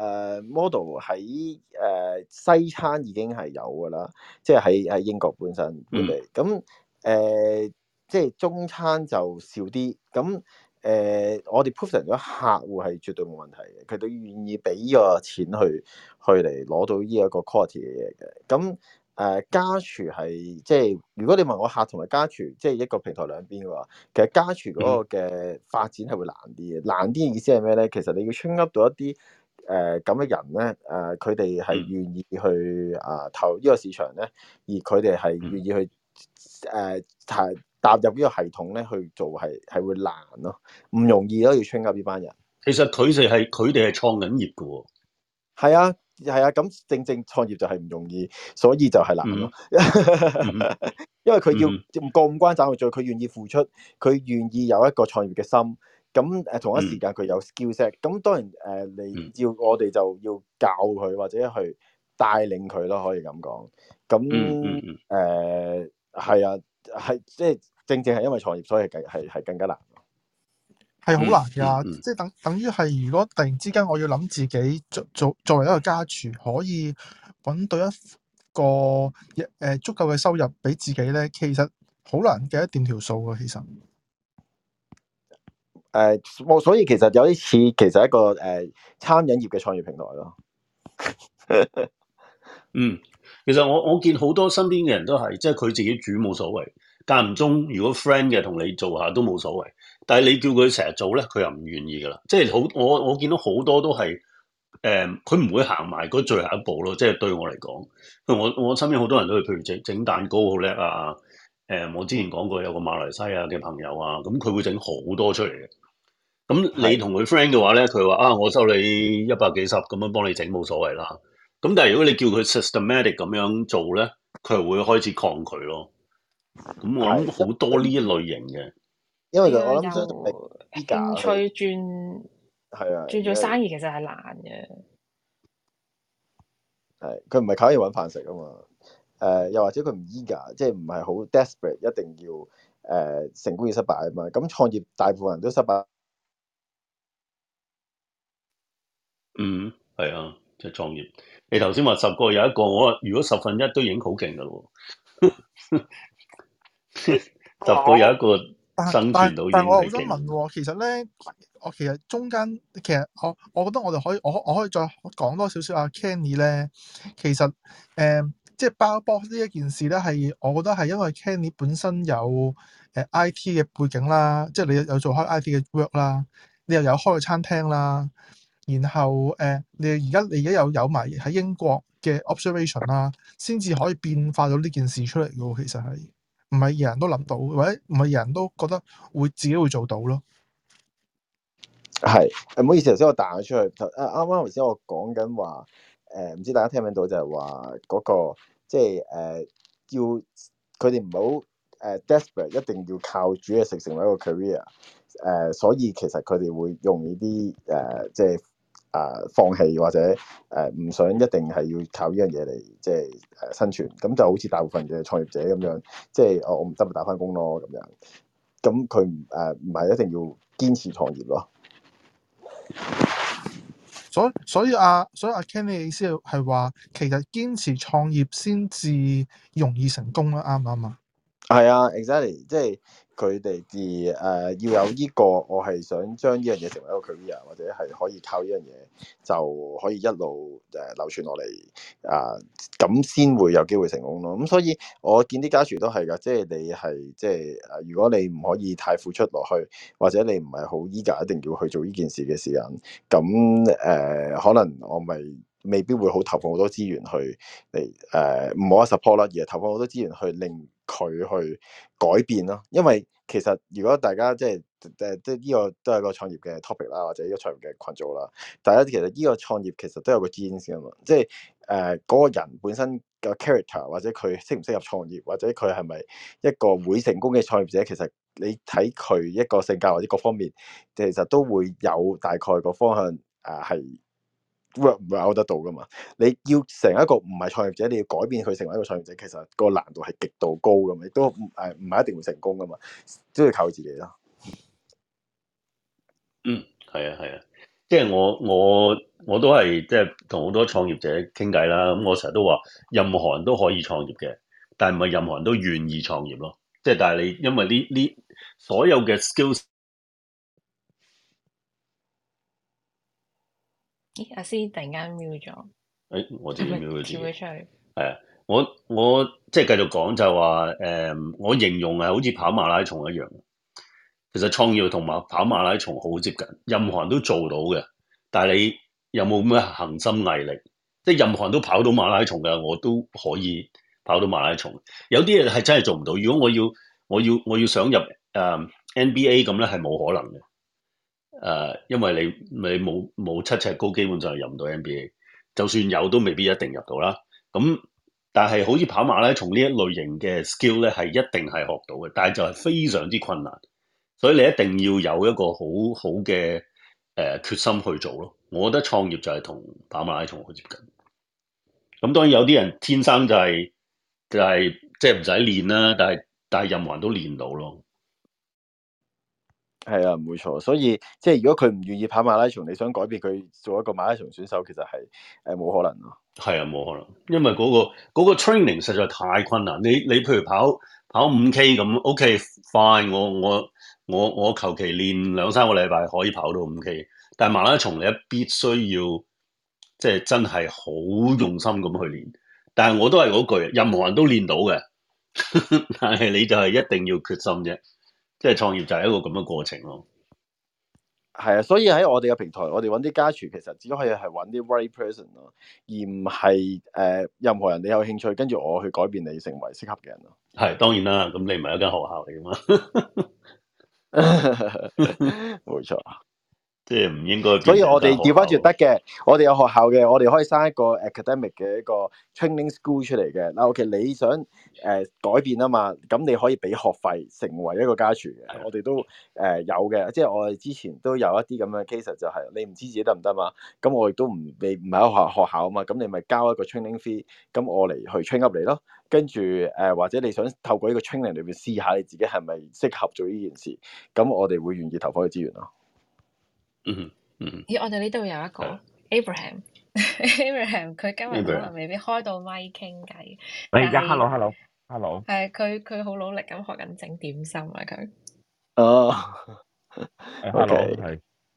D: model 喺西餐已經係有㗎啦，即係喺英國本地。咁即係中餐就少啲。咁我哋 prove 咗客戶係絕對冇問題嘅，佢哋願意俾呢個錢去嚟攞到呢一個 quality 嘅嘢嘅。咁家廚係即係如果你問我客同埋家廚，即係一個平台兩邊嘅話，其實家廚嗰個嘅發展係會難啲嘅。難啲嘅意思係咩咧？其實你要 train up 到一啲咁嘅人咧，佢哋係願意去投入呢個市場咧，而佢哋係願意去踏入呢個系統咧去做係會難咯，唔容易咯，要 train up 呢班人。
A: 其實佢哋係創緊業嘅喎。
D: 係啊，咁正創業就係唔容易，所以就係難咯。因為佢要過五關斬六將，佢願意付出，佢願意有一個創業嘅心。咁同一時間佢有 skill set。咁當然我哋就要教佢或者去帶領佢咯，可以咁講。咁係啊，係即係正係因為創業，所以係更加難。
C: 係好難㗎，即係等於係如果突然之間我要諗自己作為一個家廚，可以揾到一個足夠嘅收入俾自己咧，其實好難計得掂條數㗎。其實
D: 所以其實有啲似其實一個餐飲業嘅創業平台咯。
A: 其實我見好多身邊嘅人都係，即係佢自己煮冇所謂， 間唔中如果 friend 嘅同你做下都冇所謂，但係你叫佢成日做咧，佢又唔願意噶啦。即係我見到好多都係佢唔會行埋嗰最後一步咯。即係對我嚟講，譬如我身邊好多人都係譬如整蛋糕好叻啊。我之前講過有個馬來西亞嘅朋友啊，咁佢會整好多出嚟嘅。咁你同佢 friend 嘅話咧，佢話啊，我收你100幾十咁樣幫你整冇所謂啦。咁但係如果你叫佢 systematic 咁樣做咧，佢係會開始抗拒咯。咁我諗好多呢一類型嘅，
D: 因為
B: 係啊，
D: 我諗相信
B: 由
D: 係
B: 興趣
D: 係啊，
B: 轉做生意其實係難嘅。
D: 係佢唔係靠嘢揾飯食啊嘛。又或者佢唔 eager，即係唔係好 desperate，一定要成功與失敗啊嘛。咁創業大部分人都失敗。
A: 係啊，即係創業。你頭先話10個有一個，我話如果1/10都已經好勁噶咯。10個有一個生存到已經
C: 但我好
A: 係勁。
C: 想問喎，其實咧，我其實中間其實我覺得我哋可以我可以再講多少少阿 Kenny 咧，其實即係包 box 呢一件事咧，係我覺得係因為 Kenny 本身有IT 嘅背景啦，即係你有做開 IT 嘅 work 啦，你又有開個餐廳啦，然後你而家有埋喺英國嘅 observation 啦，先至可以變化到呢件事出嚟嘅喎，其實係。唔係人人都諗到，或者唔係人人都覺得自己會做到咯。
D: 係唔好意思，頭先我彈咗出去。啱啱頭先我講緊話，唔知大家聽唔聽到就係話嗰個即係要佢哋唔好desperate，一定要靠煮嘢食成為一個 career。所以其實佢哋會用呢啲即係放棄或者唔想一定係要靠呢樣嘢嚟即係生存。咁就好似大部分嘅創業者咁樣，即係我唔得咪打返工咯咁樣。咁佢唔係一定要堅持創業咯。
C: 所以阿 Ken 嘅意思係話，其實堅持創業先至容易成功啦，啱唔啱啊？
D: 係啊 ，exactly，即係佢哋要有呢個，我係想將呢樣嘢成為一個 career，或者係可以靠呢樣嘢就可以一路流傳落嚟咁先會有機會成功咯。咁所以我見啲家廚都係㗎，即係你係即係如果你唔可以太付出落去，或者你唔係好 eager 一定要去做呢件事嘅時間，咁可能我咪未必會好投放好多資源去嚟唔好話 support 啦，而係投放好多資源去令佢去改變咯。因為其實如果大家即係呢個都係個創業嘅 topic 啦，或者呢個創業嘅群組啦，大家其實呢個創業其實都有個 genes 㗎嘛，即係嗰個人本身嘅 character，或者佢適唔適合創業，或者佢係咪一個會成功嘅創業者，其實你睇佢一個性格或者各方面，其實都會有大概個方向係work 唔 work 得到噶嘛？你要成一個唔係創業者，你要改變佢成為一個創業者，其實個難度係極度高噶嘛，亦都唔係一定會成功噶嘛，都要靠自己啦。
A: 係啊，即係我都係即係同好多創業者傾偈啦。咁我成日都話，任何人都可以創業嘅，但係唔係任何人都願意創業咯。即係但係你因為呢所有嘅 skills。
B: 咦，阿師突然間 mute 咗，
A: 我自己
B: 係咪
A: mute 佢自己。
B: 跳咗出去？
A: 係啊，我即係繼續講就係話，我形容係好似跑馬拉松一樣。其實創業同埋跑馬拉松好接近，任何人都做到嘅。但係你有冇咩恒心毅力？即係任何人都跑到馬拉松嘅，我都可以跑到馬拉松。有啲嘢係真係做唔到。如果我要想入NBA 咁咧，係冇可能嘅。因為你冇7尺高，基本上係入唔到 NBA。就算有，都未必一定入到啦。咁但係好似跑馬拉松呢一類型嘅 skill 咧，係一定係學到嘅，但係就係非常之困難。所以你一定要有一個好好嘅決心去做咯。我覺得創業就係同跑馬拉松好接近。咁當然有啲人天生就係即係唔使練啦，但係任何人都練到咯。
D: 係啊，冇錯。所以即係如果佢唔願意跑馬拉松，你想改變佢做一個馬拉松選手，其實係冇可能咯。
A: 係啊，冇可能，因為嗰個 training 實在太困難。你譬如跑5K 咁，OK fine，我求其練2-3個禮拜可以跑到5K，但係馬拉松你必須要即係真係好用心咁去練。但係我都係嗰句，任何人都練到嘅， 但係你就係一定要決心啫，即係創業就係一個咁嘅過程咯。
D: 係啊，所以喺我哋嘅平台，我哋揾啲家廚，其實只可以係揾啲 right person 咯，而唔係任何人你有興趣，跟住我去改變你成為適合嘅人咯。
A: 係當然啦，咁你唔係一間學校嚟噶嘛，
D: 冇錯。
A: 即係唔應該變成
D: 所以我
A: 一間學
D: 哋調翻轉
A: 校。
D: 得嘅，我哋有學校嘅，我哋可以生一個 academic 嘅一個 training school 出嚟嘅。嗱，OK，你想改變啊嘛，咁你可以俾學費成為一個家廚嘅。我哋都有嘅，即係我哋之前都有一啲咁嘅 case，就係你唔知自己得唔得嘛，咁我亦都你唔係喺學校啊嘛，咁你咪交一個 training fee，咁我嚟去 train up 你咯。跟住或者你想透過呢個 training 裏邊試下你自己係咪適合做呢件事，咁我哋會願意投放嘅資源咯。
B: 咦，我哋呢度有一個 Abraham 佢今日可能未必開到咪傾偈。
E: 喂，而家 hello。
B: 係佢好努力咁學緊整點心啊佢。
D: 哦
E: ，hello
D: 係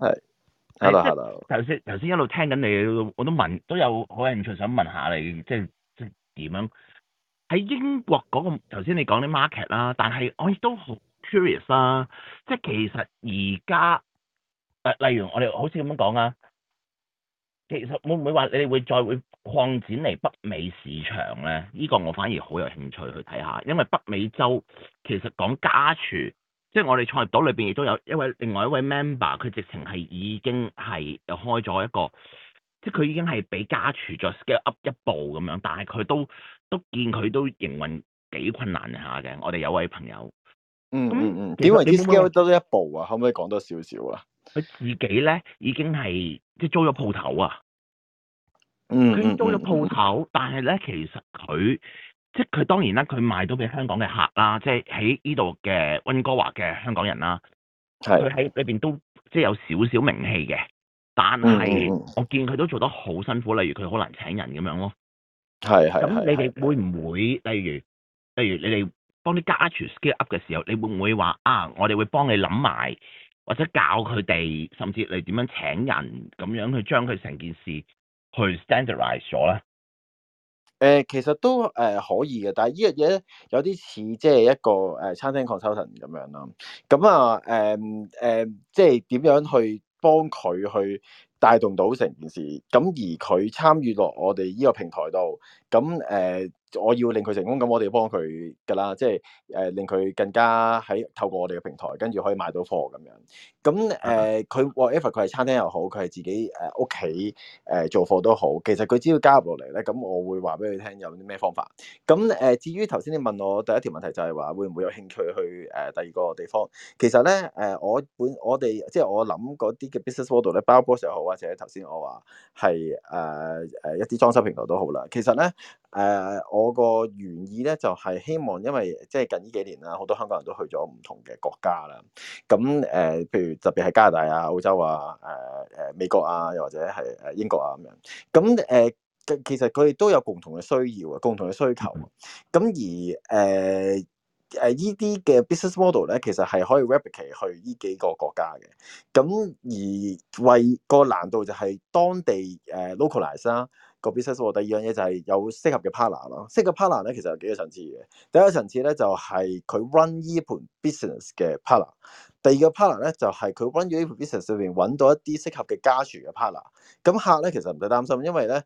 E: hello。頭先一路聽緊你，我都有好興趣想問下你，即係點樣喺英國嗰個頭先你講啲 market 啦，但係我亦都好 curious 啦，即係其實而家例如我哋好似咁樣講啊，其實會唔會話你哋會擴展嚟北美市場咧？呢個我反而好有興趣去睇下，因為北美洲其實講家廚，即係我哋創業島裏邊亦都有另外一位 member， 佢直情係已經係又開咗一個，即係佢已經係比家廚再 scale up 一步咁樣，但係佢都見佢都營運幾困難下嘅。我哋有位朋友，
D: 點為之 scale 多一步啊？可唔可以講多少少啊？
E: 佢自己咧已經係即係租咗鋪頭啊。佢租咗鋪頭，但係咧其實佢當然啦，佢賣到俾香港嘅客啦，即係喺呢度嘅溫哥華嘅香港人啦。佢喺裏邊都即係有少少名氣嘅，但係我見佢都做得好辛苦，例如佢好難請人咁樣咯。咁你哋會唔會例如你哋幫啲家廚 scale up 嘅時候，你會唔會話我哋會幫你諗埋，或者教佢哋，甚至你點樣請人咁樣去將佢成件事去 standardize 咗咧？
D: 其實都可以嘅，但係呢樣嘢咧有啲似即係一個餐廳 consultant 咁樣啦。咁即係點樣去幫佢去帶動到成件事？咁而佢參與落我哋呢個平台度，咁我要令佢成功，咁我哋要幫佢㗎啦，即係令佢更加透過我哋嘅平台，跟住可以買到貨咁樣。咁佢 whatever 佢係餐廳又好，佢係自己屋企做貨都好，其實佢只要加入落嚟咧，咁我會話俾佢聽有啲咩方法。咁至於頭先你問我第一條問題就係話會唔會有興趣去第二個地方？其實咧我哋即係我諗嗰啲嘅 business model 咧，包 boss 又好，或者頭先我話係一啲裝修平台都好啦。其實咧我個原意咧就係希望，因為即係近呢幾年啦，好多香港人都去咗唔同嘅國家啦。咁譬如特別係加拿大啊、澳洲啊、美國啊，又或者係英國啊咁樣。咁其實佢哋都有共同嘅需要啊、共同嘅需求。咁而依啲嘅 business model 咧，其實係可以 replicate 去呢幾個國家嘅。咁而為個難度就係當地localize 啦。個 business model，第二樣嘢就係有適合嘅 partner 咯。適合 partner 咧，其實有幾個層次嘅。第一個層次咧就係佢 run 呢盤 business 嘅 partner。第二個 partner 咧就係佢 run 咗呢盤 business 裏邊揾到一啲適合嘅家廚嘅 partner。咁客咧其實唔使擔心，因為咧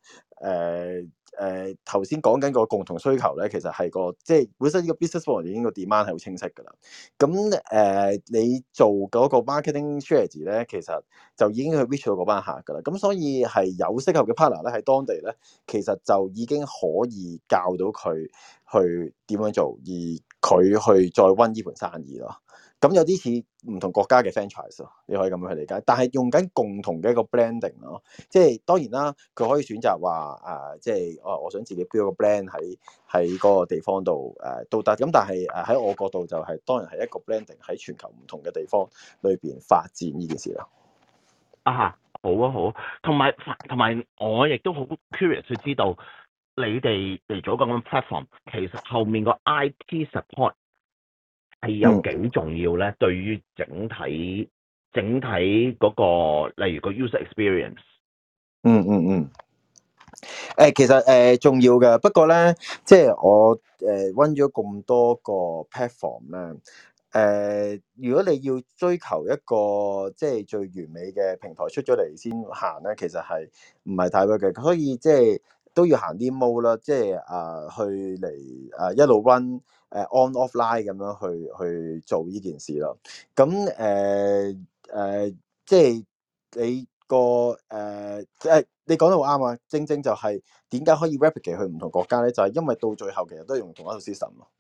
D: 頭先講緊個共同需求咧，其實係即係本身呢個 business model 已經個 demand 係好清晰㗎啦。咁你做嗰個 marketing strategy 咧，其實就已經去 reach 到嗰班客㗎啦。咁所以係有適合嘅 partner 咧喺當地咧，其實就已經可以教到佢去點樣做，而佢去再 run 呢盤生意咯。咁有啲似唔同國家嘅 franchise 咯，你可以咁樣去理解。但係用緊共同嘅一個 branding 咯，即係當然啦，佢可以選擇話即係我想自己 build 個 brand 喺嗰個地方度都得。咁但係喺我角度就係當然係一個 branding 喺全球唔同嘅地方裏邊發展呢件事咯。
E: 好啊，同埋我亦都好 curious 去知道你哋嚟咗咁嘅 platform， 其實後面個 IT support 係有幾重要咧？對於整體嗰個，例如個 user experience。
D: 其實重要嘅，不過咧，即係我温咗咁多個 platform 咧，如果你要追求一個即係最完美嘅平台出咗嚟先行咧，其實係唔係太 work 嘅，所以即係都要行啲 mode 啦，即係去嚟一路 run on offline 咁樣去做呢件事咯。咁即係你個你講得好啱啊！正正就係點解可以 replicate 去唔同國家咧？就係因為到最後其實都係用同一套 system 咯，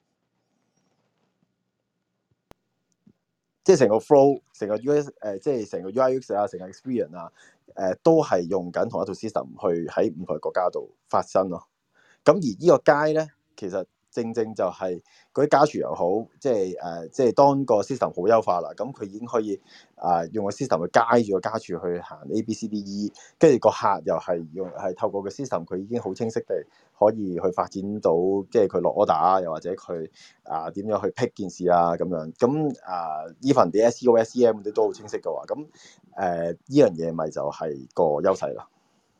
D: 即係成個 flow、成個 US 即係成個 UIX 啊、成個 experience 啊，都係用緊同一套 system 去喺唔同嘅國家度發生咯。咁而呢個街咧，其實正正就係嗰啲家廚又好，即係當個 system 好優化啦，咁佢已經可以用個 system 去 guide 住個家廚去行 A、B、C、D、E，跟住個客又係透過個 system，佢已經好清晰地可以去發展到，即係佢落 order 啊，又或者佢點樣去 pick 件事啊咁樣，咁even 啲 SEO、SEM 啲都好清晰嘅話，咁呢樣嘢咪就係個優勢咯。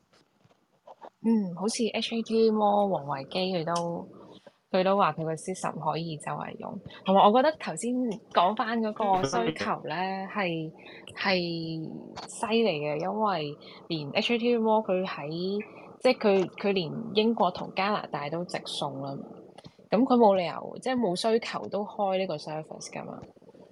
B: 好似 HAT 魔王維基佢都話佢個 system 可以周圍用，同埋我覺得頭先講翻嗰個需求咧係犀利嘅，因為連 HAT 魔佢喺即係佢連英國同加拿大都直送啦，咁佢冇理由即係冇需求都開呢個 service 噶嘛。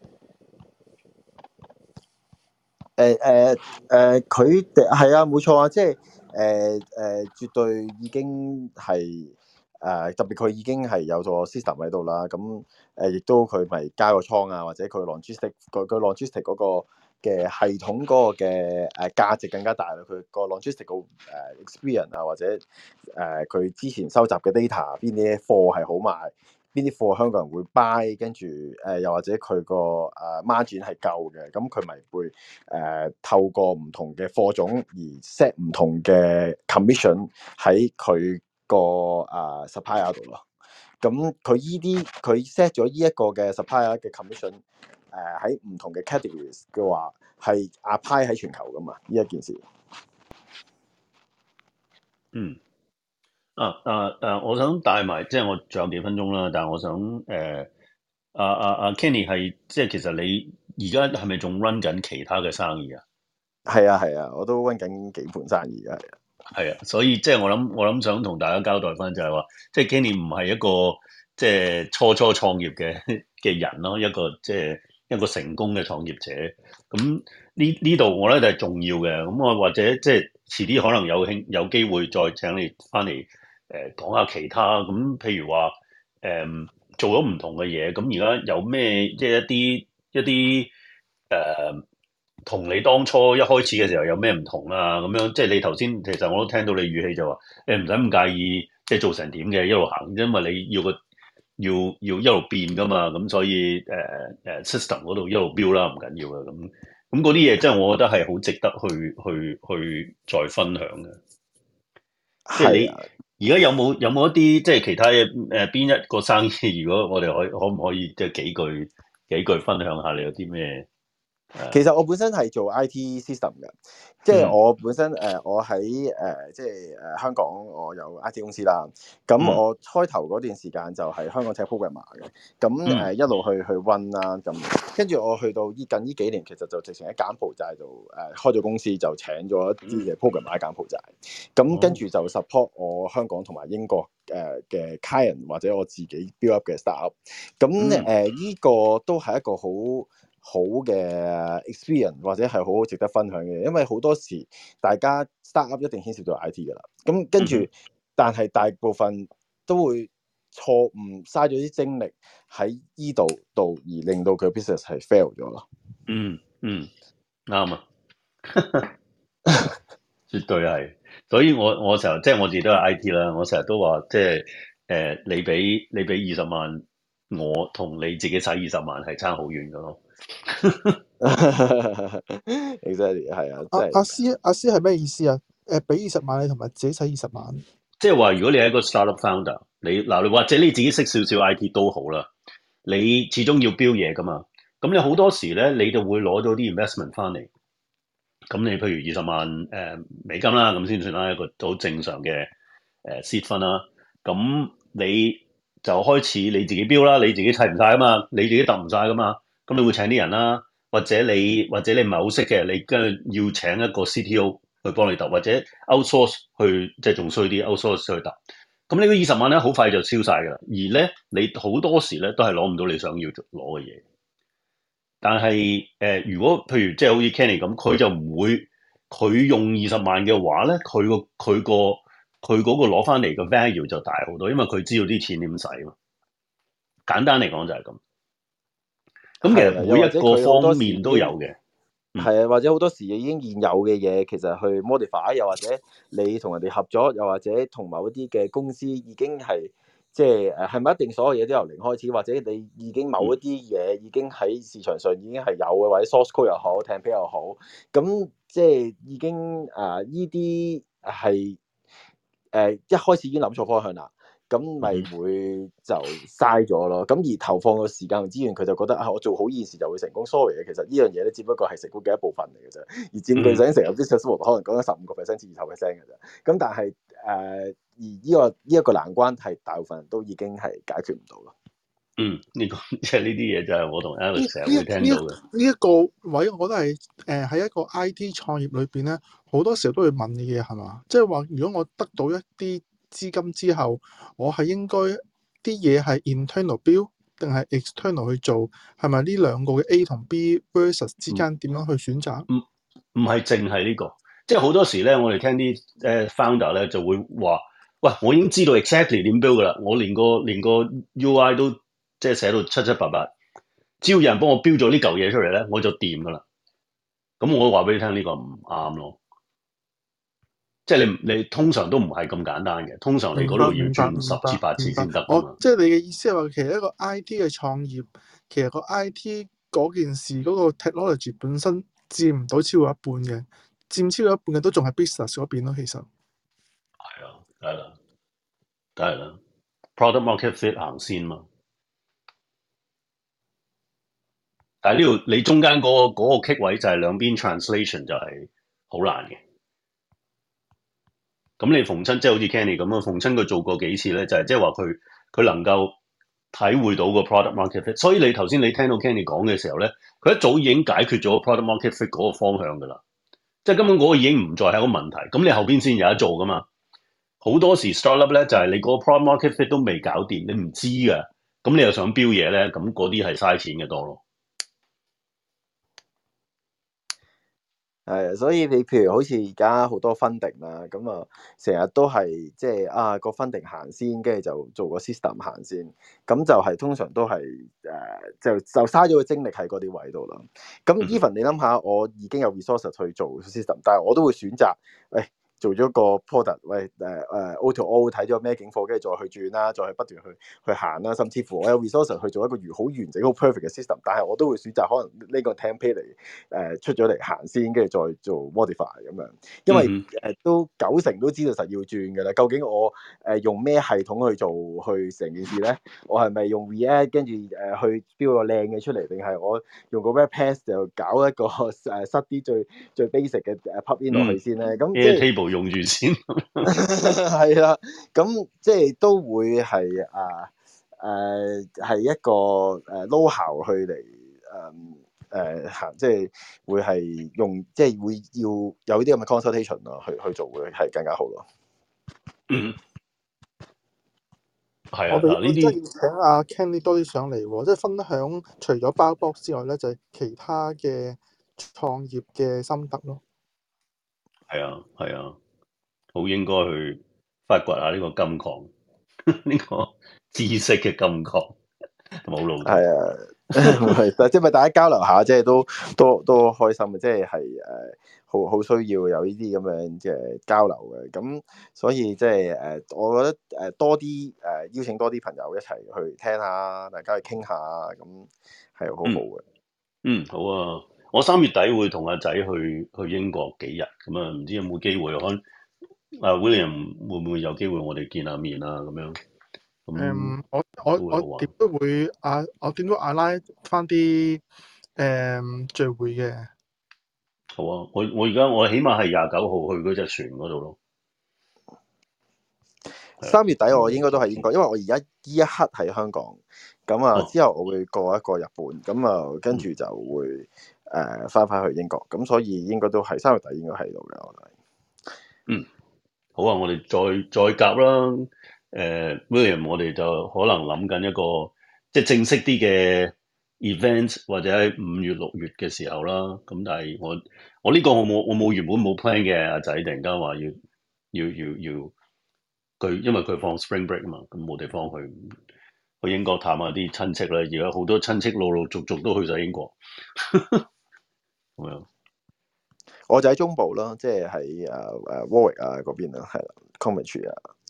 D: 佢哋係啊，冇錯啊，即係絕對已經係特別佢已經係有咗 system 喺度啦。咁亦都佢咪加個倉啊，或者佢 logistic 佢 logistic 嗰個嘅系統嗰個嘅價值更加大啦。佢個 logistic 個experience啊，或者佢之前收集嘅 data 邊啲貨係好賣，邊啲貨香港人會 buy，跟住又或者佢個margin 係夠嘅，咁佢咪會透過唔同嘅貨種而 set 唔同嘅 commission 喺佢個supplier 度咯。咁佢 set 咗呢一個嘅 supplier 嘅 commission 喺唔同嘅 categories 嘅話，係 apply 喺全球噶嘛呢一件事。
A: 我想帶埋，即係我仲有幾分鐘啦，但係我想Kenny 係即係其實你而家係咪仲 run 緊其他嘅生意啊？
D: 係啊，我都揾緊幾盤生意嘅。
A: 係啊，所以即係我諗想同大家交代翻就係話，即係 Kenny 唔係一個即係初創業嘅人咯，即係一個成功嘅創業者。咁呢度我咧就係重要嘅。咁我或者即係遲啲可能有機會再請你翻嚟講下其他。咁譬如話做咗唔同嘅嘢，咁而家有咩即係一啲同你當初一開始嘅時候有咩唔同啊？咁樣即係你頭先其實我都聽到你語氣就話，你唔使咁介意即係做成點嘅一路行，因為你要一路變噶嘛，咁所以system 嗰度一路 build 啦，唔緊要嘅咁嗰啲嘢，即係我覺得係好值得去再分享嘅。即係你而家有冇一啲即係其他嘅邊一個生意？如果我哋可唔可以即係幾句分享下你有啲咩？
D: 其實我本身係做 IT system 嘅，即係我本身我喺即係香港我有 IT 公司啦。咁我開頭嗰段時間就係香港請 programmer 嘅，咁一路去 run 啦。咁跟住我去到近呢幾年，其實就直情喺柬埔寨度開咗公司，就請咗一啲嘅 programmer 喺柬埔寨。咁跟住就 support 我香港同埋英國嘅 client 或者我自己 build up 嘅 startup。咁呢個都係一個好嘅 experience 或者係好值得分享嘅，因為好多時大家 start up 一定牽涉到 IT 噶啦，咁跟住，但係大部分都會錯誤嘥咗啲精力喺依度而令到佢 business 係 fail 咗咯。
A: 啱啊，絕對係。所以我成日即係我自己都係 IT 啦，我成日都話即係你俾20萬，我同你自己使20萬係差好遠噶咯。
D: Exactly 係啊，
C: 阿師係咩意思啊？俾20萬你同埋自己使20萬，
A: 即係話如果你係一個 startup founder，你或者你自己識少少 IT 都好啦，你始終要 build 嘢噶嘛。咁你好多時咧，你就會攞咗啲 investment 翻嚟。咁你譬如20萬美金啦，咁先算啦，一個好正常嘅 seed fund 啦，咁你就開始你自己標啦，你自己砌唔晒啊嘛，你自己揼唔晒噶嘛，咁你會請啲人啦，或者你唔係好識嘅，你跟住要請一個 CTO 去幫你揼，或者 outsource 去即係仲衰啲 outsource 去揼。咁呢個20萬咧，好快就燒晒噶啦，而咧你好多時咧都係攞唔到你想要攞嘅嘢。但係如果譬如即係好似 Kenny 咁，佢就唔會，佢用20萬嘅話咧，佢嗰個攞翻嚟嘅 value 就大好多，因為佢知道啲錢點使嘛。簡單嚟講就係咁。咁其
D: 係啦，
A: 實每一
D: 又或者
A: 個方
D: 佢好多時
A: 面都有嘅。
D: 係啊，或者好多時已經現有嘅嘢，其實去 modify，又或者你同人哋合作，又或者同某一啲嘅公司已經係即係係咪一定所有嘢都由零開始，或者你已經某一啲嘢已經喺市場上已經係有嘅，或者 source code 又好，template 又好，咁即係已經呢啲係一開始已經諗錯方向啦。咁咪會就嘥咗咯。咁而投放嘅時間同資源，佢就覺得啊，我做好件事就會成功。sorry 嘅，其實呢樣嘢咧，只不過係成功嘅一部分嚟嘅啫。而佔據想成個 business model 可能講緊15%至20%嘅啫。咁但係而呢一個難關係大部分人都已經係解決唔到咯。
A: 呢個即係呢啲嘢就係我同 Alex 成日會聽到嘅。
C: 呢一個位，我覺得係喺一個 IT 創業裏邊咧，好多時候都會問嘅嘢係嘛？即係話，如果我得到一啲資金之後，我係應該啲嘢係 internal build 定係 external 去做？係咪呢兩個嘅 A 同 B versus 之間點樣去選擇？
A: 唔係淨係呢個，即係好多時咧，我哋聽啲founder 咧就會話：喂，我已經知道 exactly 點 build 噶啦，我連個 UI 都即係寫到七七八八，只要有人幫我 build 咗呢嚿嘢出嚟咧，我就掂噶啦。咁我話俾你聽，呢個唔啱咯。即係你通常都唔係咁簡單嘅，通常你嗰度要轉10次8次先得噶嘛。
C: 即係你嘅意思係話，其實一個 IT 嘅創業，其實個 IT 嗰件事嗰個 technology 本身佔唔到超過一半嘅，佔超過一半嘅都仲係 business 嗰邊咯。其實
A: 係啊，梗係啦，product market fit 行先嘛。但係呢度你中間嗰個 kick 位就係兩邊 translation 就係好難嘅。咁你逢親即係好似 Kenny 咁樣，逢親佢做過幾次咧，就係即係話佢能夠體會到個 product market fit。所以你頭先你聽到 Kenny 講嘅時候咧，佢一早已經解決咗 product market fit 嗰個方向噶啦，即係根本嗰個已經唔再係一個問題。咁你後邊先有得做噶嘛。好多時 startup 咧就係你嗰個 product market fit 都未搞掂，你唔知噶，咁你又想標嘢咧，咁嗰啲係嘥錢嘅多咯。
D: 係啊，所以你譬如好似而家好多 funding 啦，咁啊成日都係即係個 funding 行先，跟住就做個 system 行先，咁就係通常都係就嘥咗個精力喺嗰啲位度啦。咁 even 你諗下，我已經有 resources 去做 system，但係我都會選擇做咗個 product，O to O 睇咗咩景貨，跟住再去轉啦，再去不斷去行啦，甚至乎我有 resource 去做一個好完整、好 perfect 嘅 system，但係我都會選擇可能呢個 template 嚟出咗嚟行先，跟住再做 modify 咁樣，因為都90%都知道實要轉嘅啦。究竟我用咩系統去做去成件事咧？我係咪用 React 跟住去標個靚嘅出嚟，定係我用個 Webpack 就搞一個塞啲最 basic 嘅pub in 落去先咧？咁即係
A: Airtable 用住先。
D: 係啦，咁即係都會係係一個know-how去嚟行，即係會係用，即係會要有啲咁嘅 consultation 咯，去做會係更加好咯。
A: 係啊，
C: 我哋
A: 嗱呢啲
C: 真係要請阿 Kenny 多啲上嚟喎，即係分享除咗包 box 之外咧，就係其他嘅創業嘅心得咯。
A: 係啊，好應該去發掘下呢個金礦，呢個知識嘅金礦，同埋好老土。
D: 係啊，即係咪大家交流下，即係都開心嘅，即係好需要有呢啲咁樣嘅交流嘅。咁所以即係我覺得多啲邀請多啲朋友一齊去聽下，大家去傾下，咁係好好嘅。
A: 好啊！我3月底會同阿仔去英國幾日，咁啊唔知有冇機會可能William 會唔會有機會我哋見下面啊咁樣？
C: 我點都會我點都拉翻啲聚會嘅。
A: 好啊！我而家我起碼係29號去嗰隻船嗰度咯。
D: 3月底我
A: 咁
D: 應該都係英國，因為我而家呢一刻喺香港，咁啊之後我會過一個日本，咁啊跟住就會翻去英國，咁所以應該都係3月底應該喺度嘅，我覺得。
A: 好啊，我哋再夾啦。William，我哋就可能諗緊一個即係正式啲嘅 event，或者喺5月6月嘅時候啦。咁但係我呢個我原本冇 plan 嘅，阿仔突然間話要佢，因為佢放 spring break 啊嘛，咁冇地方去英國探下啲親戚咧。而家好多親戚陸續都去晒英國，咁樣。
D: 我就喺中部啦，即係喺Warwick 啊嗰邊啦，係啦 Coventry 啊。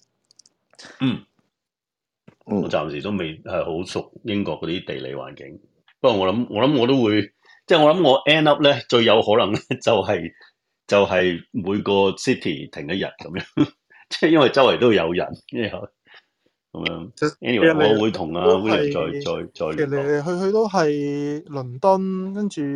A: 我暫時都未係好熟英國嗰啲地理環境，不過我諗我都會，即係我諗我 end up 咧最有可能咧就係每個 city 停一日咁樣，即係因為周圍都有人，然後咁樣。anyway，我會同阿 William 再
C: 其實嚟嚟去去都係倫敦，跟住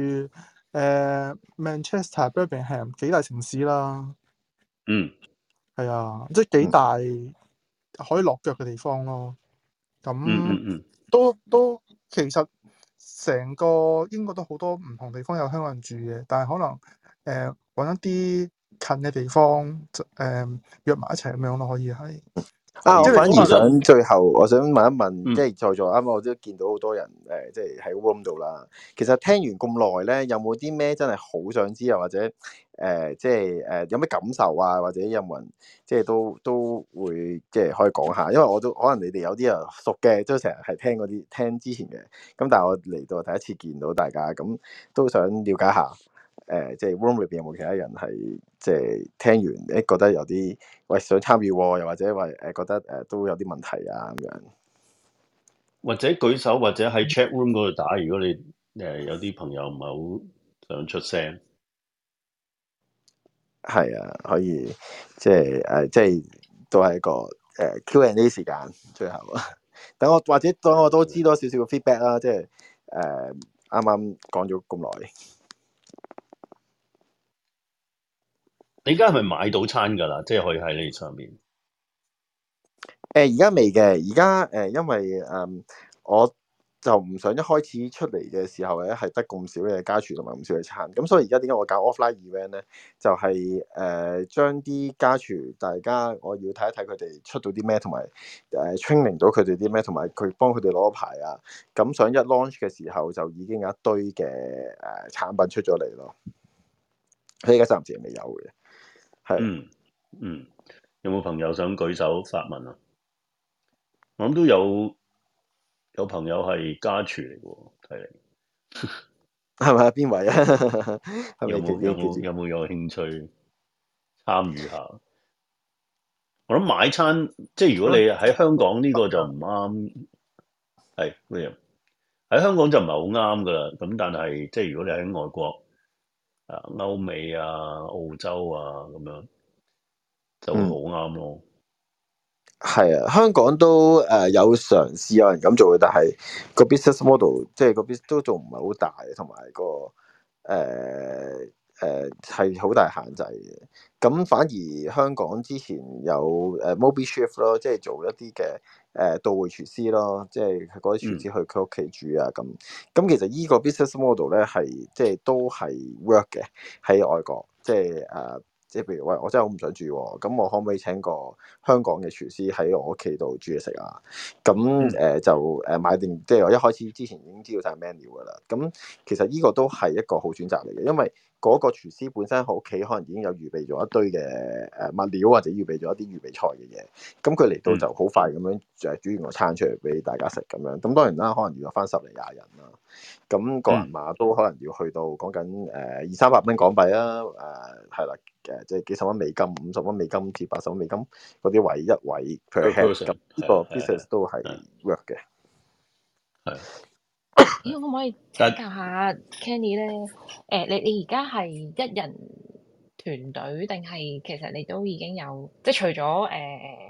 C: Manchester、Birmingham 幾大城市啦。係啊，即係幾大可以落腳嘅地方咯。咁都其實成個英國都好多唔同地方有香港人住嘅，但係可能揾一啲近嘅地方約埋一齊咁樣咯，可以係。
D: 我反而想最後我想問一問，即係在座啱啱我都見到好多人即係喺 room 度啦。其實聽完咁耐咧，有冇啲咩真係好想知啊？或者即係有咩感受啊？或者有冇人即係都會即係可以講下？因為我都可能你哋有啲人熟嘅，都成日係聽之前嘅。咁但係我嚟到第一次見到大家，咁都想了解下。即係 room 裏邊有冇其他人係即係聽完覺得有啲喂想參與，又或者話覺得都有啲問題啊咁樣，
A: 或者舉手，或者喺 chat room 嗰度打。如果你有啲朋友唔係好想出聲，
D: 係啊，可以即係都係一個Q&A 時間最後啊。等我都知多少少嘅 feedback 啦，即係啱啱講咗咁耐。
A: 你而家係咪買到餐㗎啦？即係可以喺你上面。
D: 而家未嘅，而家因為我就唔想一開始出嚟嘅時候咧係得咁少嘅家廚同埋咁少嘅餐，咁所以而家點解我搞 offline event 咧？就係將啲家廚大家我要睇一睇佢哋出到啲咩，同埋training 到佢哋啲咩，同埋佢幫佢哋攞牌啊。咁想一 launch 嘅時候就已經有一堆嘅產品出咗嚟咯。佢而家暫時未有嘅，係。
A: 有冇朋友想舉手發問啊？我諗都有朋友係家廚嚟喎，睇嚟
D: 係咪啊？邊位啊？
A: 有冇興趣參與下？我諗買餐，即係如果你喺香港呢個就唔啱，係 William 喺香港就唔係好啱噶啦。咁但係即係如果你喺外國歐美啊、澳洲啊咁樣，就會好啱咯。
D: 係啊，香港都有嘗試有人咁做嘅，但係個 business model 即係個 business 都仲唔係好大，同埋個係好大限制嘅。咁反而香港之前有Moby Chef 咯，即係做一啲嘅到會廚師咯，即係嗰啲廚師去佢屋企煮啊咁。咁其實依個 business model 咧係即係都係 work 嘅喺外國，即係即係譬如喂，我真係好唔想煮喎，咁我可唔可以請個香港嘅廚師喺我屋企度煮嘢食啊？咁就買定，即係我一開始之前已經知道晒 menu 噶啦。咁其實呢個都係一個好選擇嚟嘅，因為嗰個廚師本身喺屋企可能已經有預備咗一堆嘅物料，或者預備咗一啲預備菜嘅嘢。咁佢嚟到就好快咁樣煮完個餐出嚟俾大家食咁樣。咁當然啦，可能要有翻10零20人啦。咁個人碼都可能要去到講緊200-300蚊港幣啦，係啦，即係幾十蚊美金、50蚊美金至80蚊美金嗰啲位一位 per head，咁呢個 business 都係 work 嘅。
B: 咦，可唔可以請教下 Kenny 咧？你而家係一人團隊定係其實你都已經有即係除咗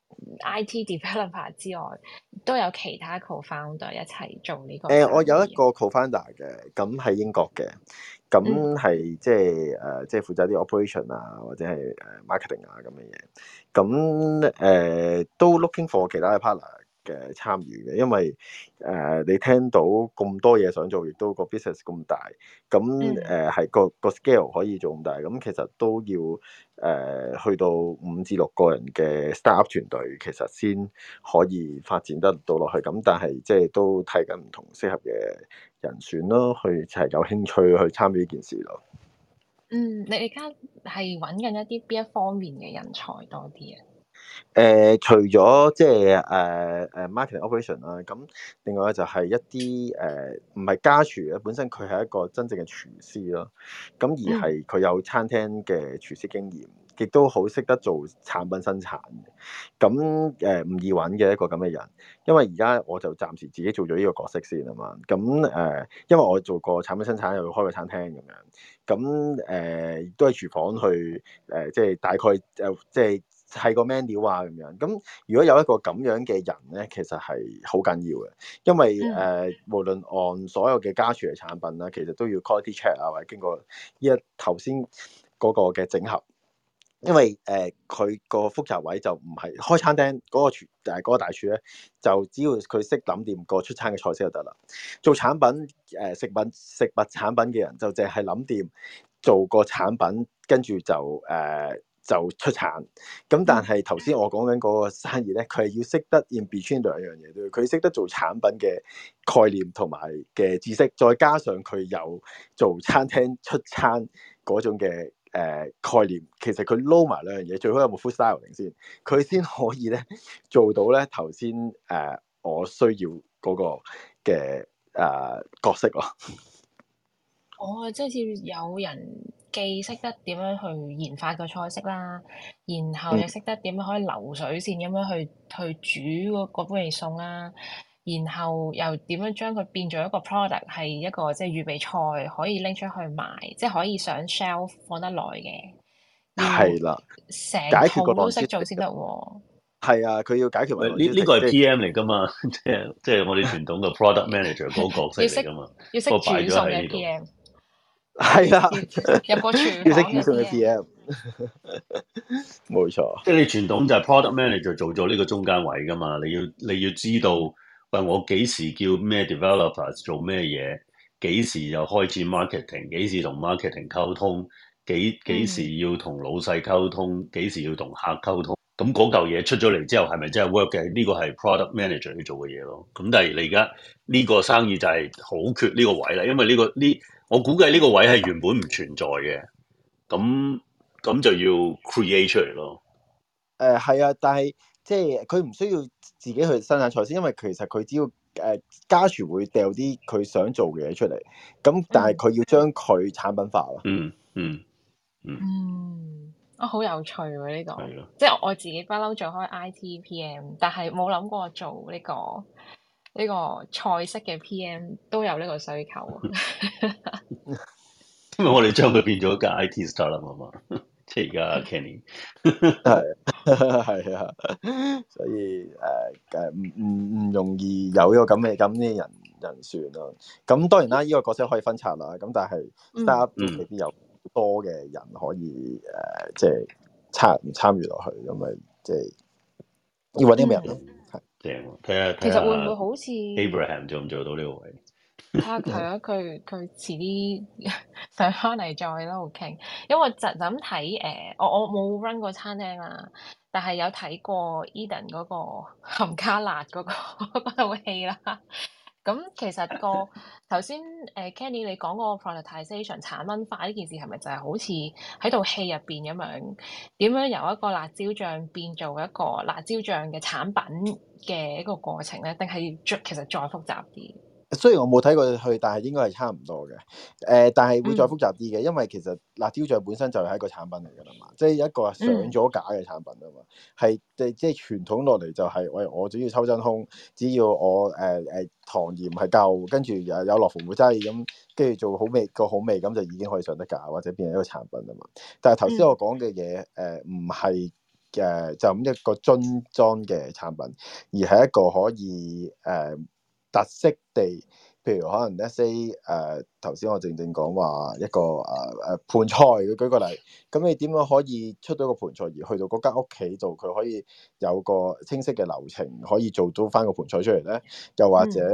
B: IT developer 之外，都有其他 co-founder 一齊做呢個
D: 我有一
B: 生意。
D: 個 co-founder 嘅，咁喺英國嘅，咁係即係負責啲 operation 啊，或者係marketing 啊咁嘅嘢。咁都 looking for 其他嘅 partner 嘅參與嘅，因為你聽到咁多嘢想做，亦都個 business 咁大，咁係個 scale 可以做咁大，咁其實都要去到5至6個人嘅 startup 團隊，其實先可以發展得到落去。咁但係即係都睇緊唔同適合嘅人選咯，去係有興趣去參與呢件事咯。
B: 你而家係揾緊一啲邊一方面嘅人才多啲啊？
D: 除咗即係marketing operation 啦，咁另外就係一啲唔係家廚嘅，本身佢係一個真正嘅廚師咯，咁而係佢有餐廳嘅廚師經驗，亦都好識得做產品生產嘅，咁唔易揾嘅一個咁嘅人，因為而家我就暫時自己做咗呢個角色先啊嘛，咁因為我做過產品生產，又開過餐廳咁樣，咁都喺廚房去即係大概即係砌個 menu 啊咁樣，咁如果有一個咁樣嘅人咧，其實係好緊要嘅，因為無論按所有嘅家廚嘅產品啦，其實都要 quality check 啊，或者經過頭先嗰個嘅整合，因為佢個複雜位就唔係開餐廳嗰個嗰個大廚咧，就只要佢識諗掂個出餐嘅菜式就得啦。做產品食物產品嘅人就淨係諗掂做個產品，跟住就出產。咁但係頭先我講緊嗰個生意咧，佢係要識得 in between 兩樣嘢，對，佢識得做產品嘅概念同埋嘅知識，再加上佢有做餐廳出餐嗰種嘅概念，其實佢撈埋兩樣嘢，最好有冇 food styling 先，佢先可以咧做到咧頭先我需要嗰個嘅角色咯。
B: 即係要有人既識得點樣去研發個菜式啦，然後又識得點樣可以流水線咁樣去煮嗰杯味餸啦，然後又點樣將佢變做一個 product 係一個即係預備菜可以拎出去賣，即係可以上 shelf 放得耐嘅。
D: 係啦，
B: 成套都識做先得喎。
D: 係啊，佢要解決問題。
A: 呢個係 PM 嚟噶嘛，即係我哋傳統嘅 product manager 嗰個角色嚟噶嘛，
B: 要識煮餸嘅 PM。
D: 係啦，
B: 入個廚
D: 要識
B: 房
D: 煮餸嘅 PM，冇錯。
A: 即係你傳統就係 product manager 做咗呢個中間位噶嘛，你要知道，喂，我幾時叫咩 developers 做咩嘢，幾時就開始 marketing，幾時同 marketing 溝通，幾時要同老細溝通，幾時要同客溝通，咁嗰嚿嘢出咗嚟之後係咪真係 work 嘅？呢個係 product manager 去做嘅嘢咯。咁但係你而家呢個生意就係好缺呢個位啦，因為我估計呢個位係原本唔存在嘅，咁就要 create 出嚟咯。
D: 係啊，但係即係佢唔需要自己去生產菜先，因為其實佢只要家廚會掉啲佢想做嘅嘢出嚟，咁但係佢要將佢產品化咯。
B: 好有趣喎呢個，即係我自己不嬲做開 IT PM，但係冇諗過做呢個菜式嘅 PM 都有呢個需求。
A: 因為我哋將佢變咗一間 IT startup 啊嘛，即係而家 Kenny
D: 係啊，所以唔容易有呢個咁嘅人選咯。咁當然啦，呢個角色可以分拆啦。咁但係 startup 都未必有多嘅人可以即係參與落去，咁咪即係要揾啲咩人咯。係
A: 正喎，睇下
B: 其實會唔會好似
A: Abraham 做唔做到呢個位？
B: 睇下係啊，佢遲啲上翻嚟再喺度傾，因為就咁睇我冇 run 過餐廳啦，但係有睇過 Eden 嗰個冚家辣嗰套戲啦。咁其實頭先Kenny 你講嗰個 productization 產品化呢件事係咪就係好似喺套戲入邊咁樣，點樣由一個辣椒醬變做一個辣椒醬嘅產品嘅一個過程咧？定係其實再複雜啲？
D: 雖然我冇睇過去，但係應該係差唔多嘅。但係會再複雜啲嘅，因為其實辣椒醬本身就係一個產品嚟㗎啦嘛，即係一個上咗架嘅產品啊嘛。係即係傳統落嚟就係，喂，我只要抽真空，只要我糖鹽係夠，跟住有落防腐劑咁，跟住做好味咁就已經可以上得架，或者變成一個產品啊嘛。但係頭先我講嘅嘢唔係就咁一個樽裝嘅產品，而係一個可以特色地，譬如可能 let's say 頭先我正講話一個盤菜，舉個例，咁你點樣可以出到個盤菜而去到嗰間屋企度，佢可以有個清晰嘅流程，可以做到翻個盤菜出嚟咧？又或者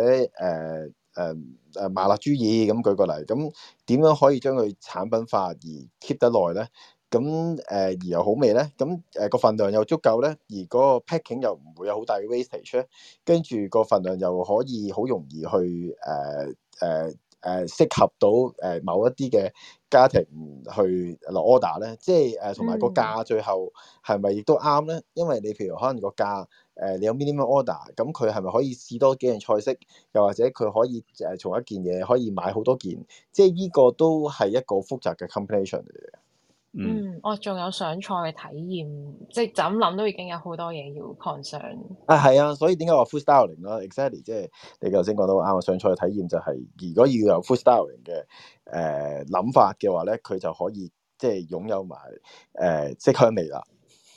D: 麻辣豬耳咁舉個例，咁點樣可以將佢產品化而 keep 得耐咧？咁而又好味咧，咁個份量又足夠咧，而嗰個 packing 又唔會有好大嘅 wastage 咧，跟住個份量又可以好容易去適合到某一啲嘅家庭去落 order 咧，即係同埋個價最後係咪亦都啱咧？因為你譬如可能個價你有 minimum order，咁佢係咪可以試多幾樣菜式，又或者佢可以從一件嘢可以買好多件，即係呢個都係一個複雜嘅 combination 嚟嘅。
B: 我仲有上菜嘅體驗，即係就咁諗都已經有好多嘢要 concern。
D: 係啊，所以點解話 food styling 咯 ，exactly， 即係你頭先講到啱啊，上菜嘅體驗就係、是，如果要有 food styling 嘅諗法嘅話咧，佢就可以即係擁有埋色香味啦。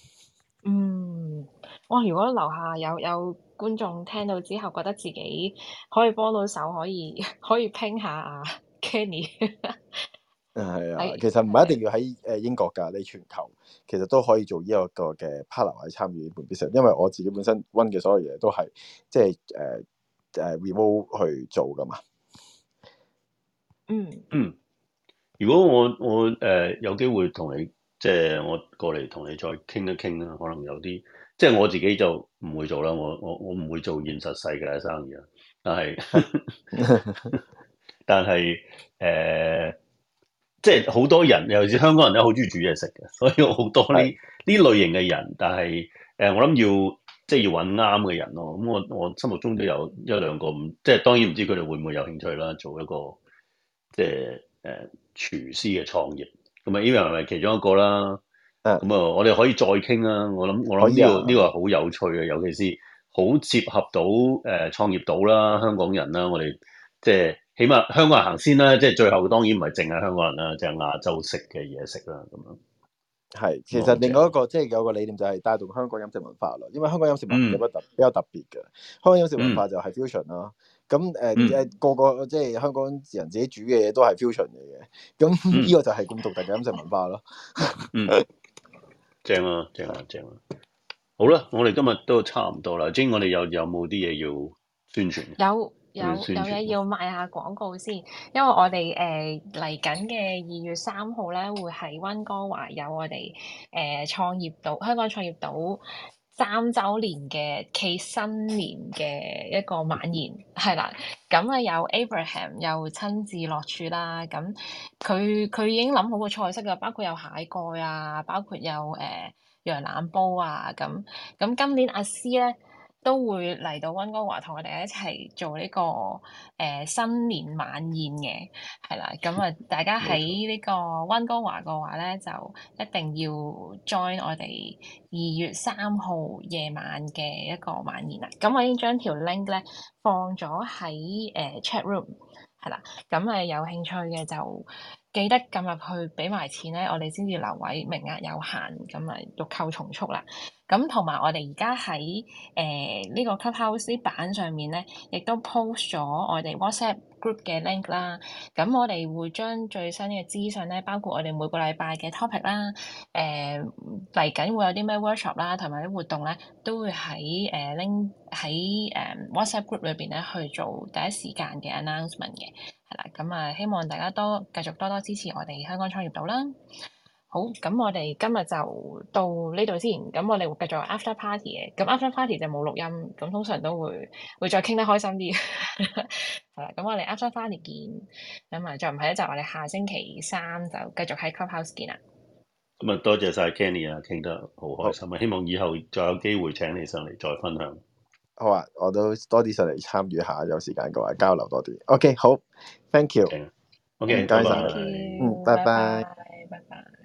B: 哇！如果樓下有觀眾聽到之後，覺得自己可以幫到手，可以拼下啊 Kenny。
D: 係啊，其實唔係一定要喺英國㗎，你全球其實都可以做呢一個嘅 partner 去參與呢盤 business，因為我自己本身 run 嘅所有嘢都係即係remote 去做㗎嘛。
A: 如果我有機會同你，即係我過嚟同你再傾一傾啦，可能有啲，即係我自己就唔會做啦，我唔會做現實世界嘅生意啦，但係即係好多人，尤其是香港人咧，好中意煮嘢食嘅，所以好多呢類型嘅人。但係我諗要揾啱嘅人咯。咁我心目中都有一兩個，即係當然唔知佢哋會唔會有興趣啦，做一個即係廚師嘅創業。咁啊 Ian 係咪其中一個啦？咁啊，我哋可以再傾啦。我諗呢個係好有趣嘅，尤其是好接合到創業到啦，香港人啦，我哋即係。起碼香港人行先啦，即係最後當然唔係淨係香港人啦，就係亞洲式嘅嘢食啦咁樣。
D: 係，其實另外一個即係有個理念就係帶動香港飲食文化咯，因為香港飲食文化比較特別嘅，香港飲食文化就係 fusion 啦。咁個個即係香港人自己煮嘅嘢都係 fusion 嚟嘅，咁呢個就係咁獨特嘅飲食文化咯。
A: 正啊！好啦，我哋今日都差唔多啦。Jane，我哋有冇啲嘢要宣傳？
B: 有嘢要賣下廣告先，因為我哋嚟緊嘅2月3號咧，會喺溫哥華有我哋香港創業島3週年嘅暨新年嘅一個晚宴，係啦。咁啊有 Abraham 又親自落廚啦，咁佢已經諗好個菜式㗎，包括有蟹蓋啊，包括有羊腩煲啊，咁今年阿詩咧都會嚟到溫哥華同我哋一齊做呢個新年晚宴嘅，係啦。咁啊，大家喺呢個溫哥華嘅話咧，就一定要 join 我哋2月3號夜晚嘅一個晚宴啦。咁我已經將條 link 咧放咗喺chat room，係啦。咁有興趣嘅就記得撳入去俾埋錢咧，我哋先至留位，名額有限，咁啊欲購從速啦。咁同埋我哋而家喺呢個 Clubhouse 版上面咧，亦都 post 咗我哋 WhatsApp group 嘅 link 啦。咁我哋會將最新嘅資訊咧，包括我哋每個禮拜嘅 topic 啦，嚟緊會有啲咩 workshop 啦，同埋啲活動咧，都會喺link 喺WhatsApp group 裏邊咧去做第一時間嘅 announcement 嘅，係啦。咁啊，希望大家繼續多多支持我哋香港創業島啦。好，咁我哋今日就到呢度先。咁我哋會繼續 after party 嘅。咁 after party 就冇錄音，咁通常都會再傾得開心啲。係啦，咁我哋 after party 見。咁啊，再唔係咧，就我哋下星期3就繼續喺 Clubhouse 見啦。
A: 咁啊，多謝晒 Kenny 啊，傾得好開心啊！希望以後再有機會請你上嚟再分享。
D: 好啊，我都多啲上嚟參與下，有時間嘅話交流多啲。OK，好 ，thank you。
A: OK，
D: 唔該晒。拜拜。
B: 拜拜。